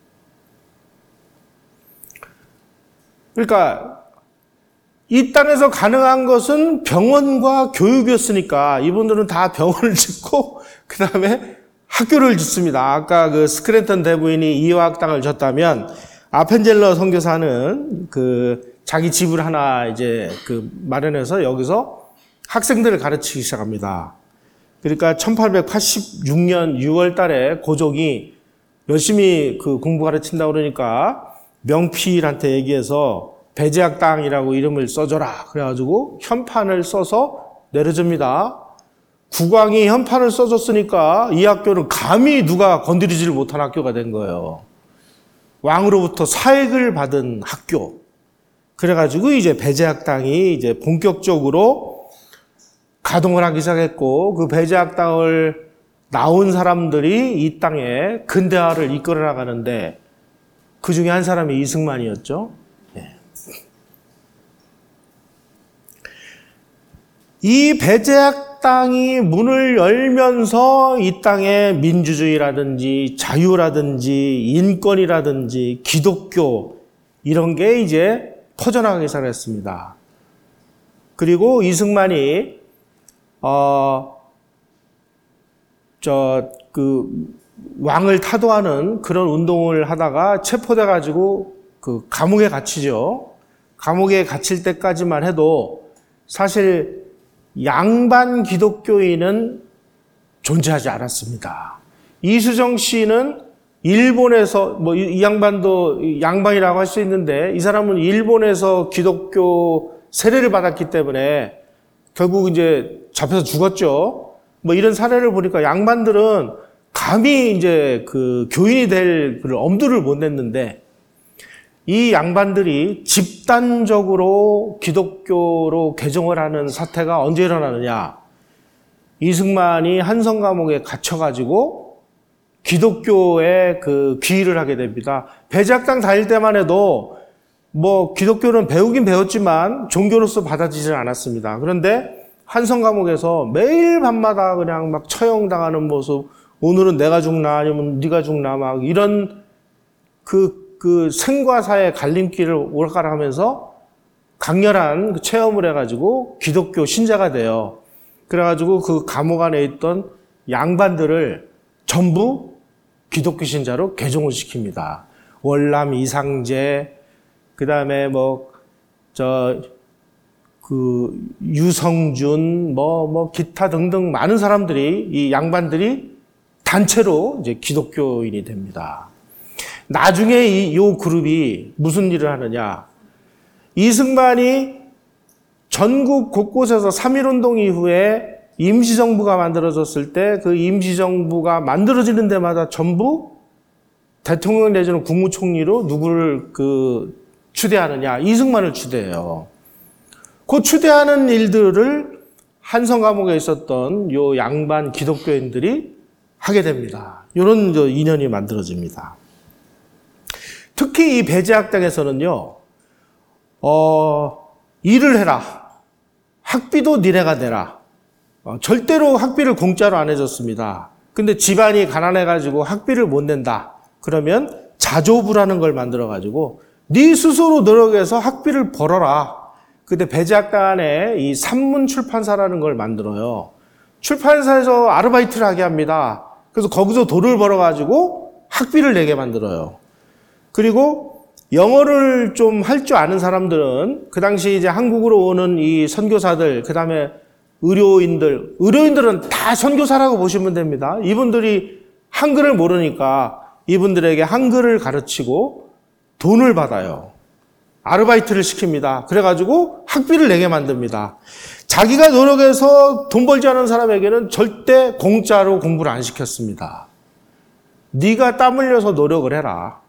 그러니까 이 땅에서 가능한 것은 병원과 교육이었으니까 이분들은 다 병원을 짓고 그 다음에 학교를 짓습니다. 아까 그 스크랜턴 대부인이 이화학당을 졌다면 아펜젤러 선교사는 그 자기 집을 하나 이제 그 마련해서 여기서 학생들을 가르치기 시작합니다. 그러니까 천팔백팔십육 년 유월 달에 고종이 열심히 그 공부 가르친다고 그러니까 명필한테 얘기해서 배제학당이라고 이름을 써줘라. 그래가지고 현판을 써서 내려줍니다. 국왕이 현판을 써줬으니까 이 학교는 감히 누가 건드리지를 못한 학교가 된 거예요. 왕으로부터 사액을 받은 학교. 그래가지고 이제 배제학당이 이제 본격적으로 가동을 하기 시작했고 그 배제학당을 나온 사람들이 이 땅에 근대화를 이끌어 나가는데 그 중에 한 사람이 이승만이었죠. 네. 이 배제학당이 문을 열면서 이 땅에 민주주의라든지 자유라든지 인권이라든지 기독교 이런 게 이제 퍼져나가기 시작했습니다. 그리고 이승만이 어, 저, 그, 왕을 타도하는 그런 운동을 하다가 체포돼가지고 그 감옥에 갇히죠. 감옥에 갇힐 때까지만 해도 사실 양반 기독교인은 존재하지 않았습니다. 이수정 씨는 일본에서, 뭐, 이 양반도 양반이라고 할 수 있는데 이 사람은 일본에서 기독교 세례를 받았기 때문에 결국 이제 잡혀서 죽었죠. 뭐 이런 사례를 보니까 양반들은 감히 이제 그 교인이 될 그 엄두를 못 냈는데 이 양반들이 집단적으로 기독교로 개종을 하는 사태가 언제 일어나느냐. 이승만이 한성 감옥에 갇혀가지고 기독교에 그 귀의를 하게 됩니다. 배제학당 다닐 때만 해도 뭐 기독교는 배우긴 배웠지만 종교로서 받아들이지 않았습니다. 그런데 한성 감옥에서 매일 밤마다 그냥 막 처형당하는 모습, 오늘은 내가 죽나 아니면 네가 죽나 막 이런 그, 그 생과 사의 갈림길을 오락가락하면서 강렬한 그 체험을 해가지고 기독교 신자가 돼요. 그래가지고 그 감옥 안에 있던 양반들을 전부 기독교 신자로 개종을 시킵니다. 월남 이상제, 그 다음에 뭐, 저, 그 유성준 뭐 뭐 기타 등등 많은 사람들이 이 양반들이 단체로 이제 기독교인이 됩니다. 나중에 이 요 그룹이 무슨 일을 하느냐? 이승만이 전국 곳곳에서 삼일운동 이후에 임시정부가 만들어졌을 때 그 임시정부가 만들어지는 데마다 전부 대통령 내지는 국무총리로 누구를 그 추대하느냐? 이승만을 추대해요. 그 추대하는 일들을 한성 감옥에 있었던 요 양반 기독교인들이 하게 됩니다. 이런 인연이 만들어집니다. 특히 이 배제학당에서는요, 어, 일을 해라. 학비도 니네가 내라. 어, 절대로 학비를 공짜로 안 해줬습니다. 근데 집안이 가난해가지고 학비를 못 낸다. 그러면 자조부라는 걸 만들어가지고 네 스스로 노력해서 학비를 벌어라. 그때 배제학당 안에 이 산문출판사라는 걸 만들어요. 출판사에서 아르바이트를 하게 합니다. 그래서 거기서 돈을 벌어가지고 학비를 내게 만들어요. 그리고 영어를 좀 할 줄 아는 사람들은 그 당시 이제 한국으로 오는 이 선교사들, 그 다음에 의료인들, 의료인들은 다 선교사라고 보시면 됩니다. 이분들이 한글을 모르니까 이분들에게 한글을 가르치고 돈을 받아요. 아르바이트를 시킵니다. 그래가지고 학비를 내게 만듭니다. 자기가 노력해서 돈 벌지 않은 사람에게는 절대 공짜로 공부를 안 시켰습니다. 네가 땀 흘려서 노력을 해라.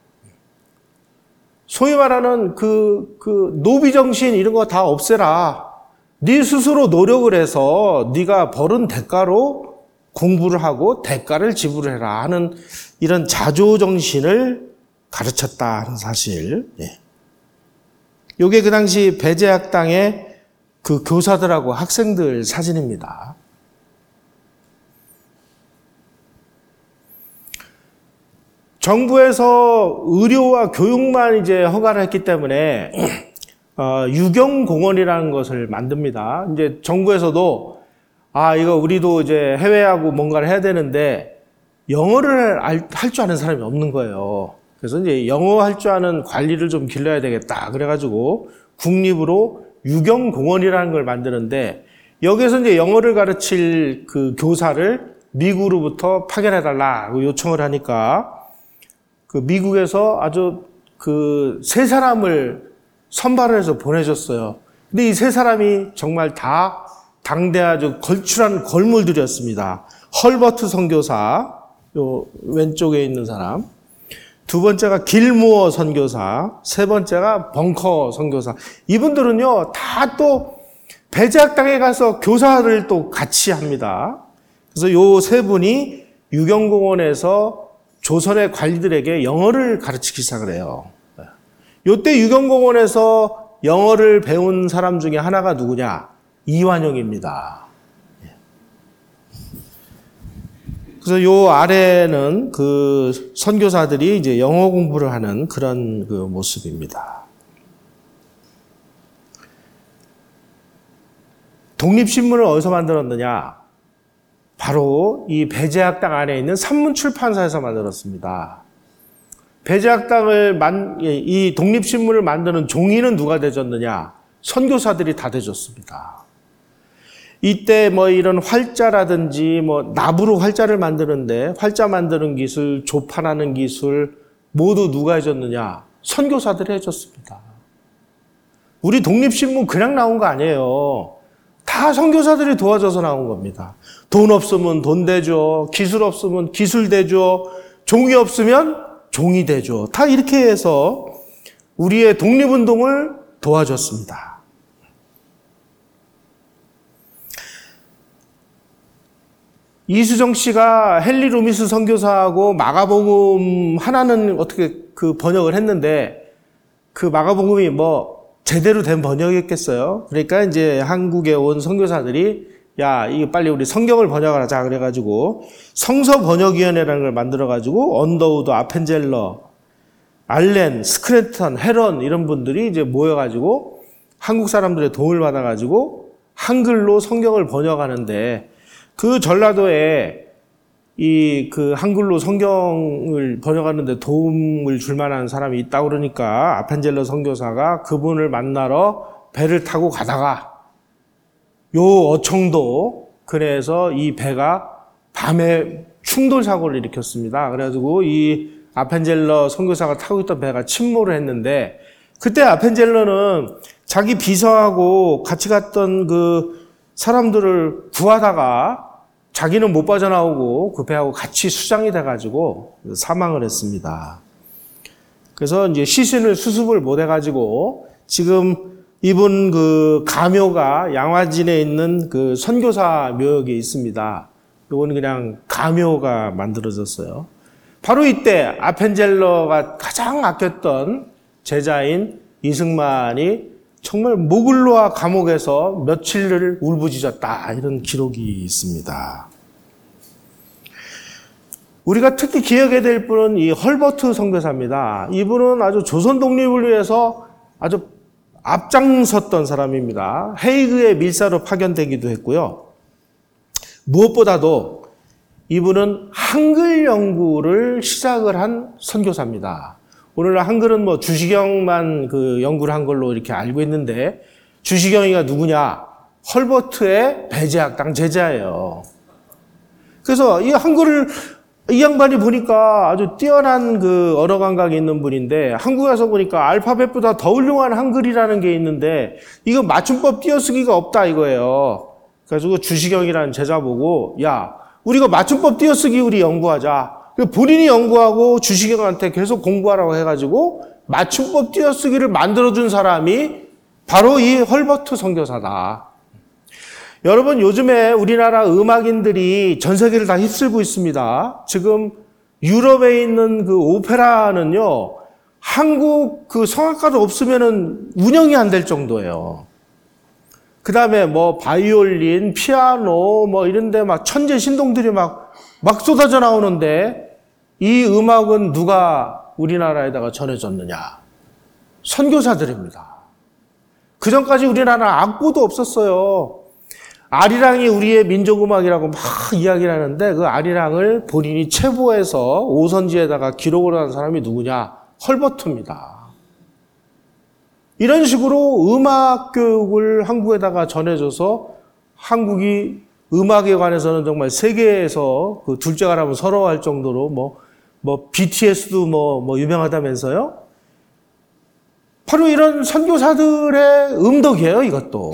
소위 말하는 그, 그 노비정신 이런 거 다 없애라. 네 스스로 노력을 해서 네가 벌은 대가로 공부를 하고 대가를 지불해라 하는 이런 자조정신을 가르쳤다는 사실. 예. 요게 그 당시 배제학당의 그 교사들하고 학생들 사진입니다. 정부에서 의료와 교육만 이제 허가를 했기 때문에 어, 유경공원이라는 것을 만듭니다. 이제 정부에서도 아 이거 우리도 이제 해외하고 뭔가를 해야 되는데 영어를 할 줄 아는 사람이 없는 거예요. 그래서 이제 영어 할 줄 아는 관리를 좀 길러야 되겠다. 그래가지고 국립으로 유경공원이라는 걸 만드는데 여기에서 이제 영어를 가르칠 그 교사를 미국으로부터 파견해달라고 요청을 하니까 그 미국에서 아주 그 세 사람을 선발을 해서 보내줬어요. 근데 이 세 사람이 정말 다 당대 아주 걸출한 걸물들이었습니다. 헐버트 선교사, 요 왼쪽에 있는 사람. 두 번째가 길무어 선교사, 세 번째가 벙커 선교사. 이분들은요, 다 또 배제학당에 가서 교사를 또 같이 합니다. 그래서 요 세 분이 유경공원에서 조선의 관리들에게 영어를 가르치기 시작을 해요. 요때 유경공원에서 영어를 배운 사람 중에 하나가 누구냐? 이완용입니다. 그래서 요 아래는 그 선교사들이 이제 영어 공부를 하는 그런 그 모습입니다. 독립신문을 어디서 만들었느냐? 바로 이 배제학당 안에 있는 산문출판사에서 만들었습니다. 배제학당을 만, 이 독립신문을 만드는 종이는 누가 대줬느냐? 선교사들이 다 대줬습니다. 이때 뭐 이런 활자라든지 뭐 나무로 활자를 만드는데 활자 만드는 기술, 조판하는 기술 모두 누가 해줬느냐? 선교사들이 해줬습니다. 우리 독립신문 그냥 나온 거 아니에요. 다 선교사들이 도와줘서 나온 겁니다. 돈 없으면 돈 대줘, 기술 없으면 기술 대줘, 종이 없으면 종이 대줘. 다 이렇게 해서 우리의 독립운동을 도와줬습니다. 이수정 씨가 헨리 루미스 선교사하고 마가복음 하나는 어떻게 그 번역을 했는데 그 마가복음이 뭐 제대로 된 번역이었겠어요. 그러니까 이제 한국에 온 선교사들이 야, 이거 빨리 우리 성경을 번역하자 그래가지고 성서 번역위원회라는 걸 만들어가지고 언더우드, 아펜젤러, 알렌, 스크래턴, 헤런 이런 분들이 이제 모여가지고 한국 사람들의 도움을 받아가지고 한글로 성경을 번역하는데 그 전라도에 이 그 한글로 성경을 번역하는데 도움을 줄 만한 사람이 있다고 그러니까 아펜젤러 선교사가 그분을 만나러 배를 타고 가다가 요 어청도 그래서 이 배가 밤에 충돌 사고를 일으켰습니다. 그래가지고 이 아펜젤러 선교사가 타고 있던 배가 침몰을 했는데, 그때 아펜젤러는 자기 비서하고 같이 갔던 그 사람들을 구하다가 자기는 못 빠져나오고 그 배하고 같이 수장이 돼가지고 사망을 했습니다. 그래서 이제 시신을 수습을 못 해가지고 지금 이분 그 가묘가 양화진에 있는 그 선교사 묘역에 있습니다. 이거는 그냥 가묘가 만들어졌어요. 바로 이때 아펜젤러가 가장 아꼈던 제자인 이승만이 정말 목을 놓아 감옥에서 며칠을 울부짖었다, 이런 기록이 있습니다. 우리가 특히 기억해야 될 분은 이 헐버트 선교사입니다. 이분은 아주 조선 독립을 위해서 아주 앞장섰던 사람입니다. 헤이그의 밀사로 파견되기도 했고요. 무엇보다도 이분은 한글 연구를 시작을 한 선교사입니다. 오늘날 한글은 뭐 주시경만 그 연구를 한 걸로 이렇게 알고 있는데, 주시경이가 누구냐? 헐버트의 배제학당 제자예요. 그래서 이 한글을 이 양반이 보니까 아주 뛰어난 그 언어 감각이 있는 분인데, 한국에서 보니까 알파벳보다 더 훌륭한 한글이라는 게 있는데 이거 맞춤법 띄어쓰기가 없다 이거예요. 그래가지고 주시경이라는 제자 보고, 야, 우리가 맞춤법 띄어쓰기 우리 연구하자. 본인이 연구하고 주시경한테 계속 공부하라고 해가지고 맞춤법 띄어쓰기를 만들어준 사람이 바로 이 헐버트 선교사다. 여러분, 요즘에 우리나라 음악인들이 전 세계를 다 휩쓸고 있습니다. 지금 유럽에 있는 그 오페라는요, 한국 그 성악가도 없으면은 운영이 안 될 정도예요. 그 다음에 뭐 바이올린, 피아노 뭐 이런데 막 천재 신동들이 막, 막 쏟아져 나오는데, 이 음악은 누가 우리나라에다가 전해줬느냐? 선교사들입니다. 그 전까지 우리나라는 악보도 없었어요. 아리랑이 우리의 민족음악이라고 막 이야기를 하는데, 그 아리랑을 본인이 체부해서 오선지에다가 기록을 한 사람이 누구냐? 헐버트입니다. 이런 식으로 음악 교육을 한국에다가 전해줘서 한국이 음악에 관해서는 정말 세계에서 그 둘째가라면 서러워할 정도로 뭐, 뭐, 비티에스도 뭐, 뭐, 유명하다면서요? 바로 이런 선교사들의 음덕이에요, 이것도.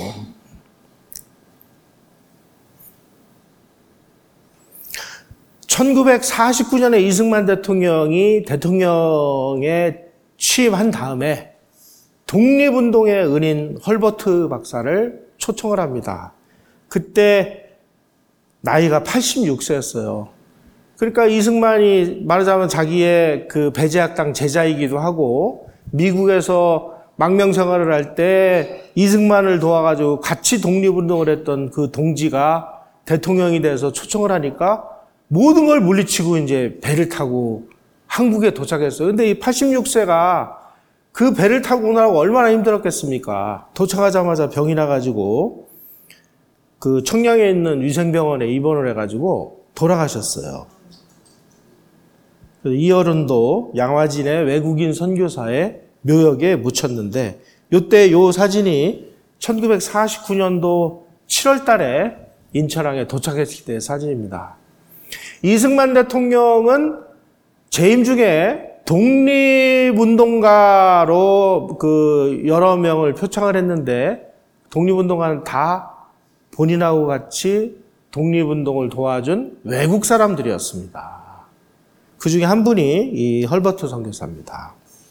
천구백사십구 년에 이승만 대통령이 대통령에 취임한 다음에 독립운동의 은인 헐버트 박사를 초청을 합니다. 그때 나이가 팔십육 세였어요. 그러니까 이승만이 말하자면 자기의 그 배제학당 제자이기도 하고, 미국에서 망명생활을 할 때 이승만을 도와가지고 같이 독립운동을 했던 그 동지가 대통령이 돼서 초청을 하니까 모든 걸 물리치고 이제 배를 타고 한국에 도착했어요. 근데 이 팔십육 세가 그 배를 타고 오느라고 얼마나 힘들었겠습니까? 도착하자마자 병이 나가지고 그 청량에 있는 위생병원에 입원을 해가지고 돌아가셨어요. 이 어른도 양화진의 외국인 선교사의 묘역에 묻혔는데, 요때 요 사진이 천구백사십구 년도 칠월 달에 인천항에 도착했을 때의 사진입니다. 이승만 대통령은 재임 중에 독립운동가로 그 여러 명을 표창을 했는데, 독립운동가는 다 본인하고 같이 독립운동을 도와준 외국 사람들이었습니다. 그 중에 한 분이 이 헐버트 선교사입니다.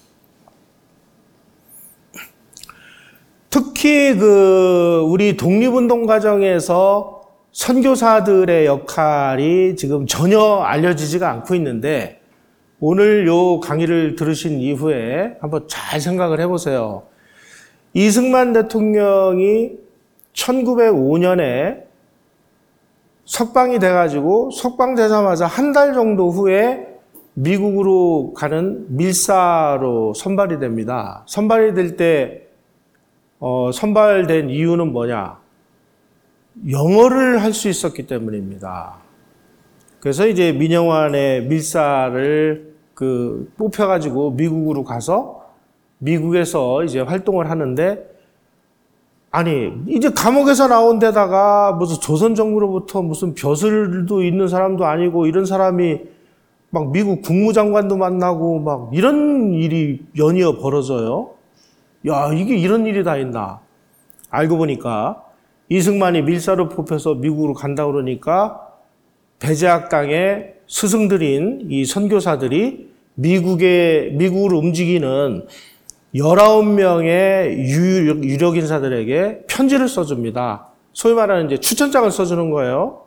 특히 그 우리 독립운동 과정에서 선교사들의 역할이 지금 전혀 알려지지가 않고 있는데, 오늘 요 강의를 들으신 이후에 한번 잘 생각을 해보세요. 이승만 대통령이 천구백오 년에 석방이 돼가지고 석방되자마자 한 달 정도 후에 미국으로 가는 밀사로 선발이 됩니다. 선발이 될 때 어, 선발된 이유는 뭐냐? 영어를 할 수 있었기 때문입니다. 그래서 이제 민영환의 밀사를 그 뽑혀가지고 미국으로 가서 미국에서 이제 활동을 하는데, 아니, 이제 감옥에서 나온 데다가 무슨 조선 정부로부터 무슨 벼슬도 있는 사람도 아니고 이런 사람이 막 미국 국무장관도 만나고 막 이런 일이 연이어 벌어져요. 야, 이게 이런 일이 다 있나. 알고 보니까 이승만이 밀사로 뽑혀서 미국으로 간다 그러니까 배제학당의 스승들인 이 선교사들이 미국에, 미국으로 움직이는 열아홉 명의 유력 인사들에게 편지를 써줍니다. 소위 말하는 이제 추천장을 써주는 거예요.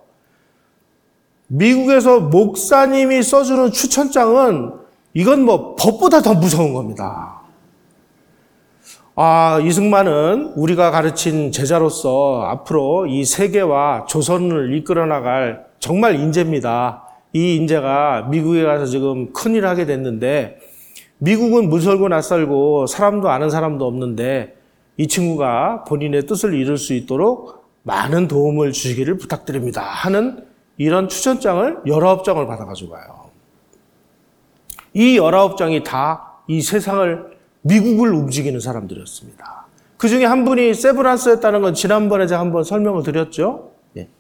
미국에서 목사님이 써주는 추천장은 이건 뭐 법보다 더 무서운 겁니다. 아, 이승만은 우리가 가르친 제자로서 앞으로 이 세계와 조선을 이끌어 나갈 정말 인재입니다. 이 인재가 미국에 가서 지금 큰일을 하게 됐는데 미국은 무설고 낯설고 사람도 아는 사람도 없는데 이 친구가 본인의 뜻을 이룰 수 있도록 많은 도움을 주시기를 부탁드립니다 하는 이런 추천장을 열아홉 장을 받아가지고 가요. 이 열아홉 장이 다 이 세상을 미국을 움직이는 사람들이었습니다. 그 중에 한 분이 세브란스였다는 건 지난번에 제가 한번 설명을 드렸죠. 예.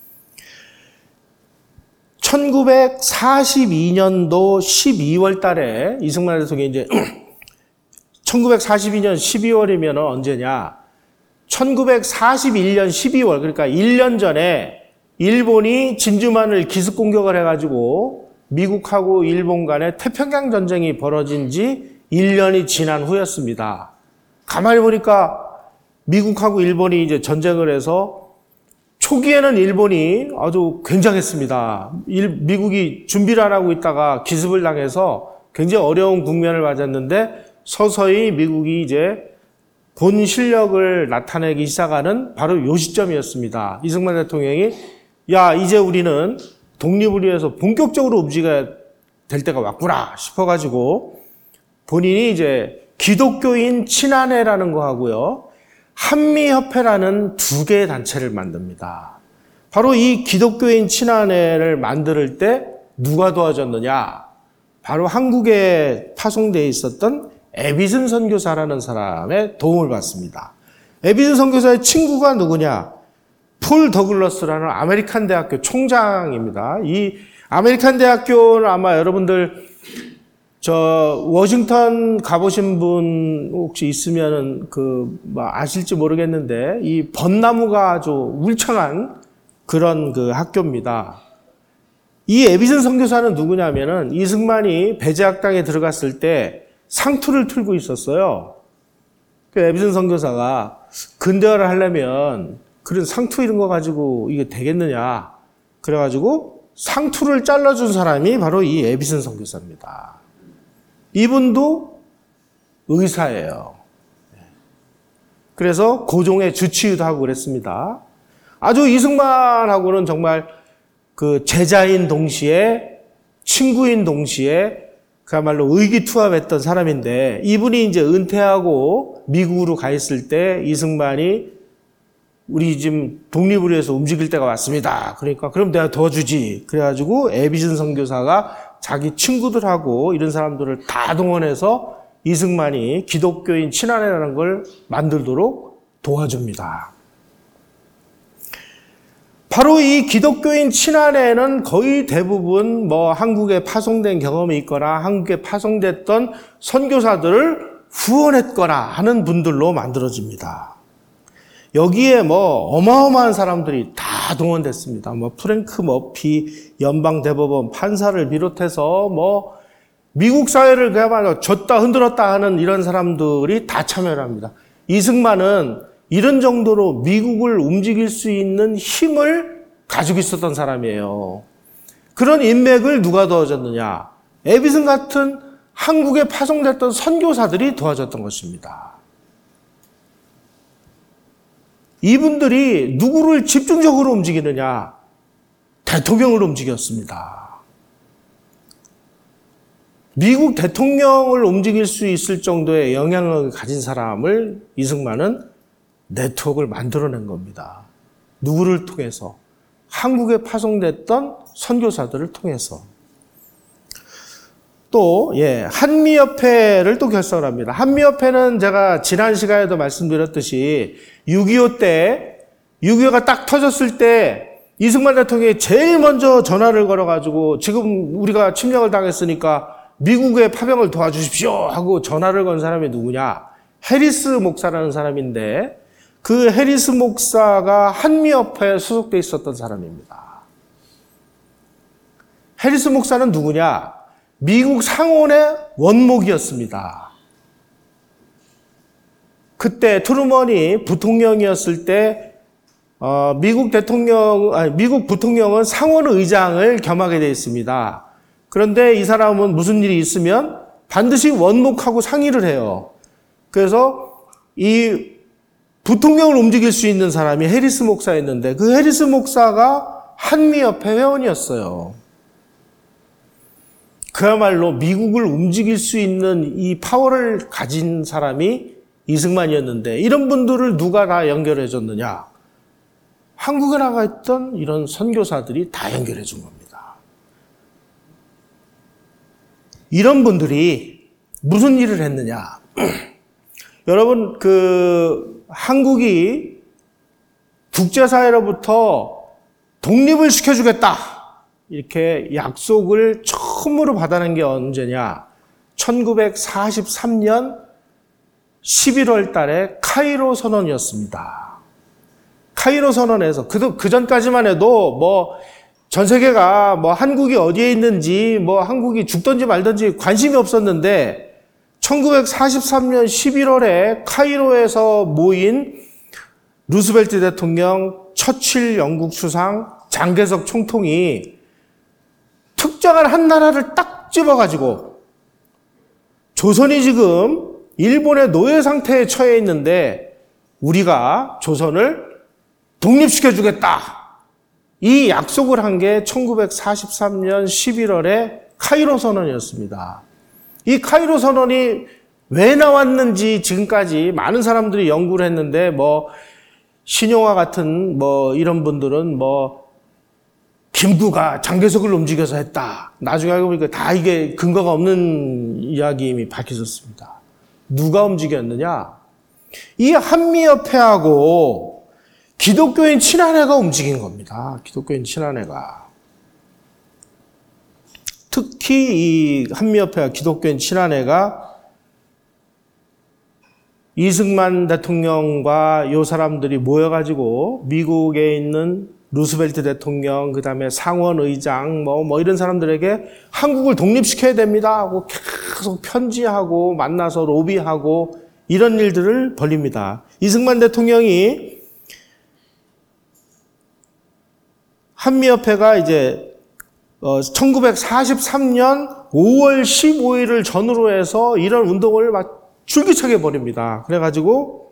천구백사십이 년도 십이월 달에 이승만 대통령이 이제 천구백사십이 년 십이월이면 언제냐? 천구백사십일 년 십이월, 그러니까 일 년 전에 일본이 진주만을 기습 공격을 해가지고 미국하고 일본 간에 태평양 전쟁이 벌어진 지 일 년이 지난 후였습니다. 가만히 보니까 미국하고 일본이 이제 전쟁을 해서 초기에는 일본이 아주 굉장했습니다. 일, 미국이 준비를 안 하고 있다가 기습을 당해서 굉장히 어려운 국면을 맞았는데 서서히 미국이 이제 본 실력을 나타내기 시작하는 바로 요 시점이었습니다. 이승만 대통령이 야, 이제 우리는 독립을 위해서 본격적으로 움직여야 될 때가 왔구나 싶어가지고 본인이 이제 기독교인 친한회라는 거 하고요. 한미협회라는 두 개의 단체를 만듭니다. 바로 이 기독교인 친한회를 만들 때 누가 도와줬느냐? 바로 한국에 파송되어 있었던 에비슨 선교사라는 사람의 도움을 받습니다. 에비슨 선교사의 친구가 누구냐? 폴 더글러스라는 아메리칸 대학교 총장입니다. 이 아메리칸 대학교는 아마 여러분들 저 워싱턴 가보신 분 혹시 있으면은 그 뭐 아실지 모르겠는데 이 벚나무가 아주 울창한 그런 그 학교입니다. 이 에비슨 선교사는 누구냐면은 이승만이 배제학당에 들어갔을 때 상투를 틀고 있었어요. 그 에비슨 선교사가 근대화를 하려면 그런 상투 이런 거 가지고 이게 되겠느냐. 그래가지고 상투를 잘라준 사람이 바로 이 에비슨 선교사입니다. 이분도 의사예요. 그래서 고종의 주치의도 하고 그랬습니다. 아주 이승만하고는 정말 그 제자인 동시에 친구인 동시에 그야말로 의기투합했던 사람인데 이분이 이제 은퇴하고 미국으로 가 있을 때 이승만이 우리 지금 독립을 위해서 움직일 때가 왔습니다. 그러니까 그럼 내가 도와주지. 그래가지고 에비슨 선교사가 자기 친구들하고 이런 사람들을 다 동원해서 이승만이 기독교인 친한회라는 걸 만들도록 도와줍니다. 바로 이 기독교인 친한회는 거의 대부분 뭐 한국에 파송된 경험이 있거나 한국에 파송됐던 선교사들을 후원했거나 하는 분들로 만들어집니다. 여기에 뭐 어마어마한 사람들이 다 동원됐습니다. 뭐 프랭크 머피 연방대법원 판사를 비롯해서 뭐 미국 사회를 그야말로 졌다 흔들었다 하는 이런 사람들이 다 참여를 합니다. 이승만은 이런 정도로 미국을 움직일 수 있는 힘을 가지고 있었던 사람이에요. 그런 인맥을 누가 도와줬느냐? 에비슨 같은 한국에 파송됐던 선교사들이 도와줬던 것입니다. 이분들이 누구를 집중적으로 움직이느냐? 대통령을 움직였습니다. 미국 대통령을 움직일 수 있을 정도의 영향력을 가진 사람을 이승만은 네트워크를 만들어낸 겁니다. 누구를 통해서? 한국에 파송됐던 선교사들을 통해서. 또, 예, 한미협회를 또 결성합니다. 한미협회는 제가 지난 시간에도 말씀드렸듯이 육이오 때, 육이오가 딱 터졌을 때 이승만 대통령이 제일 먼저 전화를 걸어가지고 지금 우리가 침략을 당했으니까 미국의 파병을 도와주십시오 하고 전화를 건 사람이 누구냐? 해리스 목사라는 사람인데 그 해리스 목사가 한미협회에 소속돼 있었던 사람입니다. 해리스 목사는 누구냐? 미국 상원의 원목이었습니다. 그때 트루먼이 부통령이었을 때 어, 미국 대통령, 아니, 미국 부통령은 상원 의장을 겸하게 되어 있습니다. 그런데 이 사람은 무슨 일이 있으면 반드시 원목하고 상의를 해요. 그래서 이 부통령을 움직일 수 있는 사람이 해리스 목사였는데 그 해리스 목사가 한미협회 회원이었어요. 그야말로 미국을 움직일 수 있는 이 파워를 가진 사람이 이승만이었는데 이런 분들을 누가 다 연결해 줬느냐? 한국에 나가 있던 이런 선교사들이 다 연결해 준 겁니다. 이런 분들이 무슨 일을 했느냐? 여러분, 그 한국이 국제사회로부터 독립을 시켜주겠다 이렇게 약속을 처음으로 받아낸 게 언제냐? 천구백사십삼 년 십일월 달에 카이로 선언이었습니다. 카이로 선언에서 그, 그 전까지만 해도 뭐 전 세계가 뭐 한국이 어디에 있는지 뭐 한국이 죽든지 말든지 관심이 없었는데 천구백사십삼 년 십일월에 카이로에서 모인 루스벨트 대통령, 처칠 영국 수상, 장개석 총통이 특정한 한 나라를 딱 집어가지고 조선이 지금 일본의 노예 상태에 처해 있는데 우리가 조선을 독립시켜주겠다. 이 약속을 한 게 천구백사십삼 년 십일월에 카이로 선언이었습니다. 이 카이로 선언이 왜 나왔는지 지금까지 많은 사람들이 연구를 했는데 뭐 신용화 같은 뭐 이런 분들은 뭐 김구가 장개석을 움직여서 했다. 나중에 알고 보니까 다 이게 근거가 없는 이야기임이 밝혀졌습니다. 누가 움직였느냐? 이 한미협회하고 기독교인 친한회가 움직인 겁니다. 기독교인 친한회가. 특히 이 한미협회와 기독교인 친한회가 이승만 대통령과 요 사람들이 모여가지고 미국에 있는 루스벨트 대통령, 그 다음에 상원 의장, 뭐, 뭐 이런 사람들에게 한국을 독립시켜야 됩니다 하고 계속 편지하고 만나서 로비하고 이런 일들을 벌립니다. 이승만 대통령이 한미협회가 이제 천구백사십삼 년 오월 십오일을 전후로 해서 이런 운동을 막 줄기차게 벌입니다. 그래가지고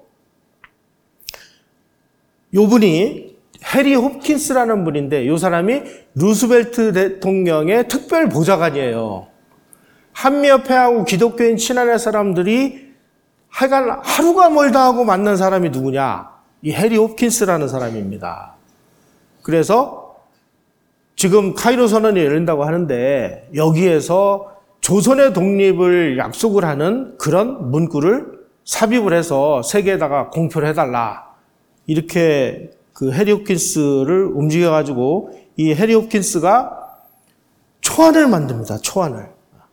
요 분이 해리 홉킨스라는 분인데 요 사람이 루스벨트 대통령의 특별 보좌관이에요. 한미협회하고 기독교인 친한회 사람들이 하여간 하루가 멀다 하고 만난 사람이 누구냐? 이 해리 홉킨스라는 사람입니다. 그래서 지금 카이로 선언이 열린다고 하는데 여기에서 조선의 독립을 약속을 하는 그런 문구를 삽입을 해서 세계에다가 공표를 해달라. 이렇게 그 해리 홉킨스를 움직여가지고 이 해리 홉킨스가 초안을 만듭니다. 초안을.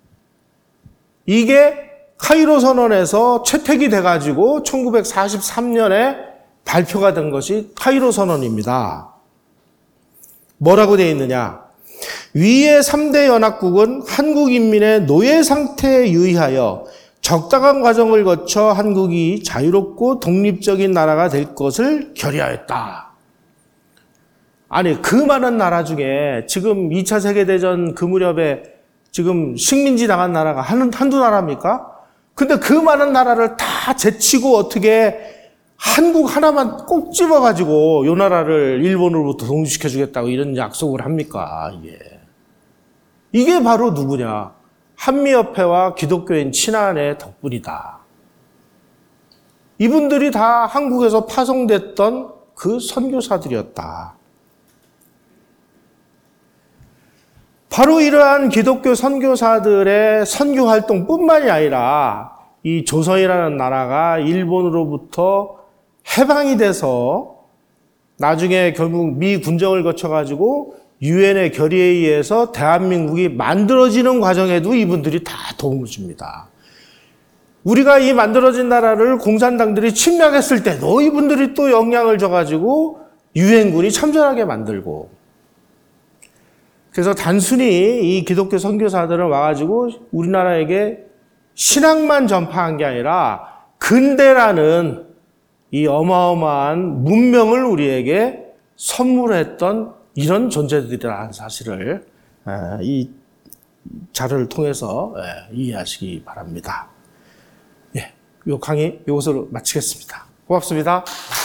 이게 카이로 선언에서 채택이 돼가지고 천구백사십삼 년에 발표가 된 것이 카이로 선언입니다. 뭐라고 되어 있느냐? 위의 삼 대 연합국은 한국 인민의 노예 상태에 유의하여 적당한 과정을 거쳐 한국이 자유롭고 독립적인 나라가 될 것을 결의하였다. 아니, 그 많은 나라 중에 지금 이 차 세계대전 그 무렵에 지금 식민지 당한 나라가 한, 한두 나라입니까? 근데 그 많은 나라를 다 제치고 어떻게 한국 하나만 꼭 집어가지고 요 나라를 일본으로부터 독립시켜주겠다고 이런 약속을 합니까? 이게. 이게 바로 누구냐? 한미협회와 기독교인 친한회 덕분이다. 이분들이 다 한국에서 파송됐던 그 선교사들이었다. 바로 이러한 기독교 선교사들의 선교 활동뿐만이 아니라 이 조선이라는 나라가 일본으로부터 해방이 돼서 나중에 결국 미 군정을 거쳐가지고 유엔의 결의에 의해서 대한민국이 만들어지는 과정에도 이분들이 다 도움을 줍니다. 우리가 이 만들어진 나라를 공산당들이 침략했을 때도 이분들이 또 영향을 줘가지고 유엔군이 참전하게 만들고, 그래서 단순히 이 기독교 선교사들은 와가지고 우리나라에게 신앙만 전파한 게 아니라 근대라는 이 어마어마한 문명을 우리에게 선물했던 이런 존재들이라는 사실을 이 자료를 통해서 이해하시기 바랍니다. 예, 이 강의 이것으로 마치겠습니다. 고맙습니다.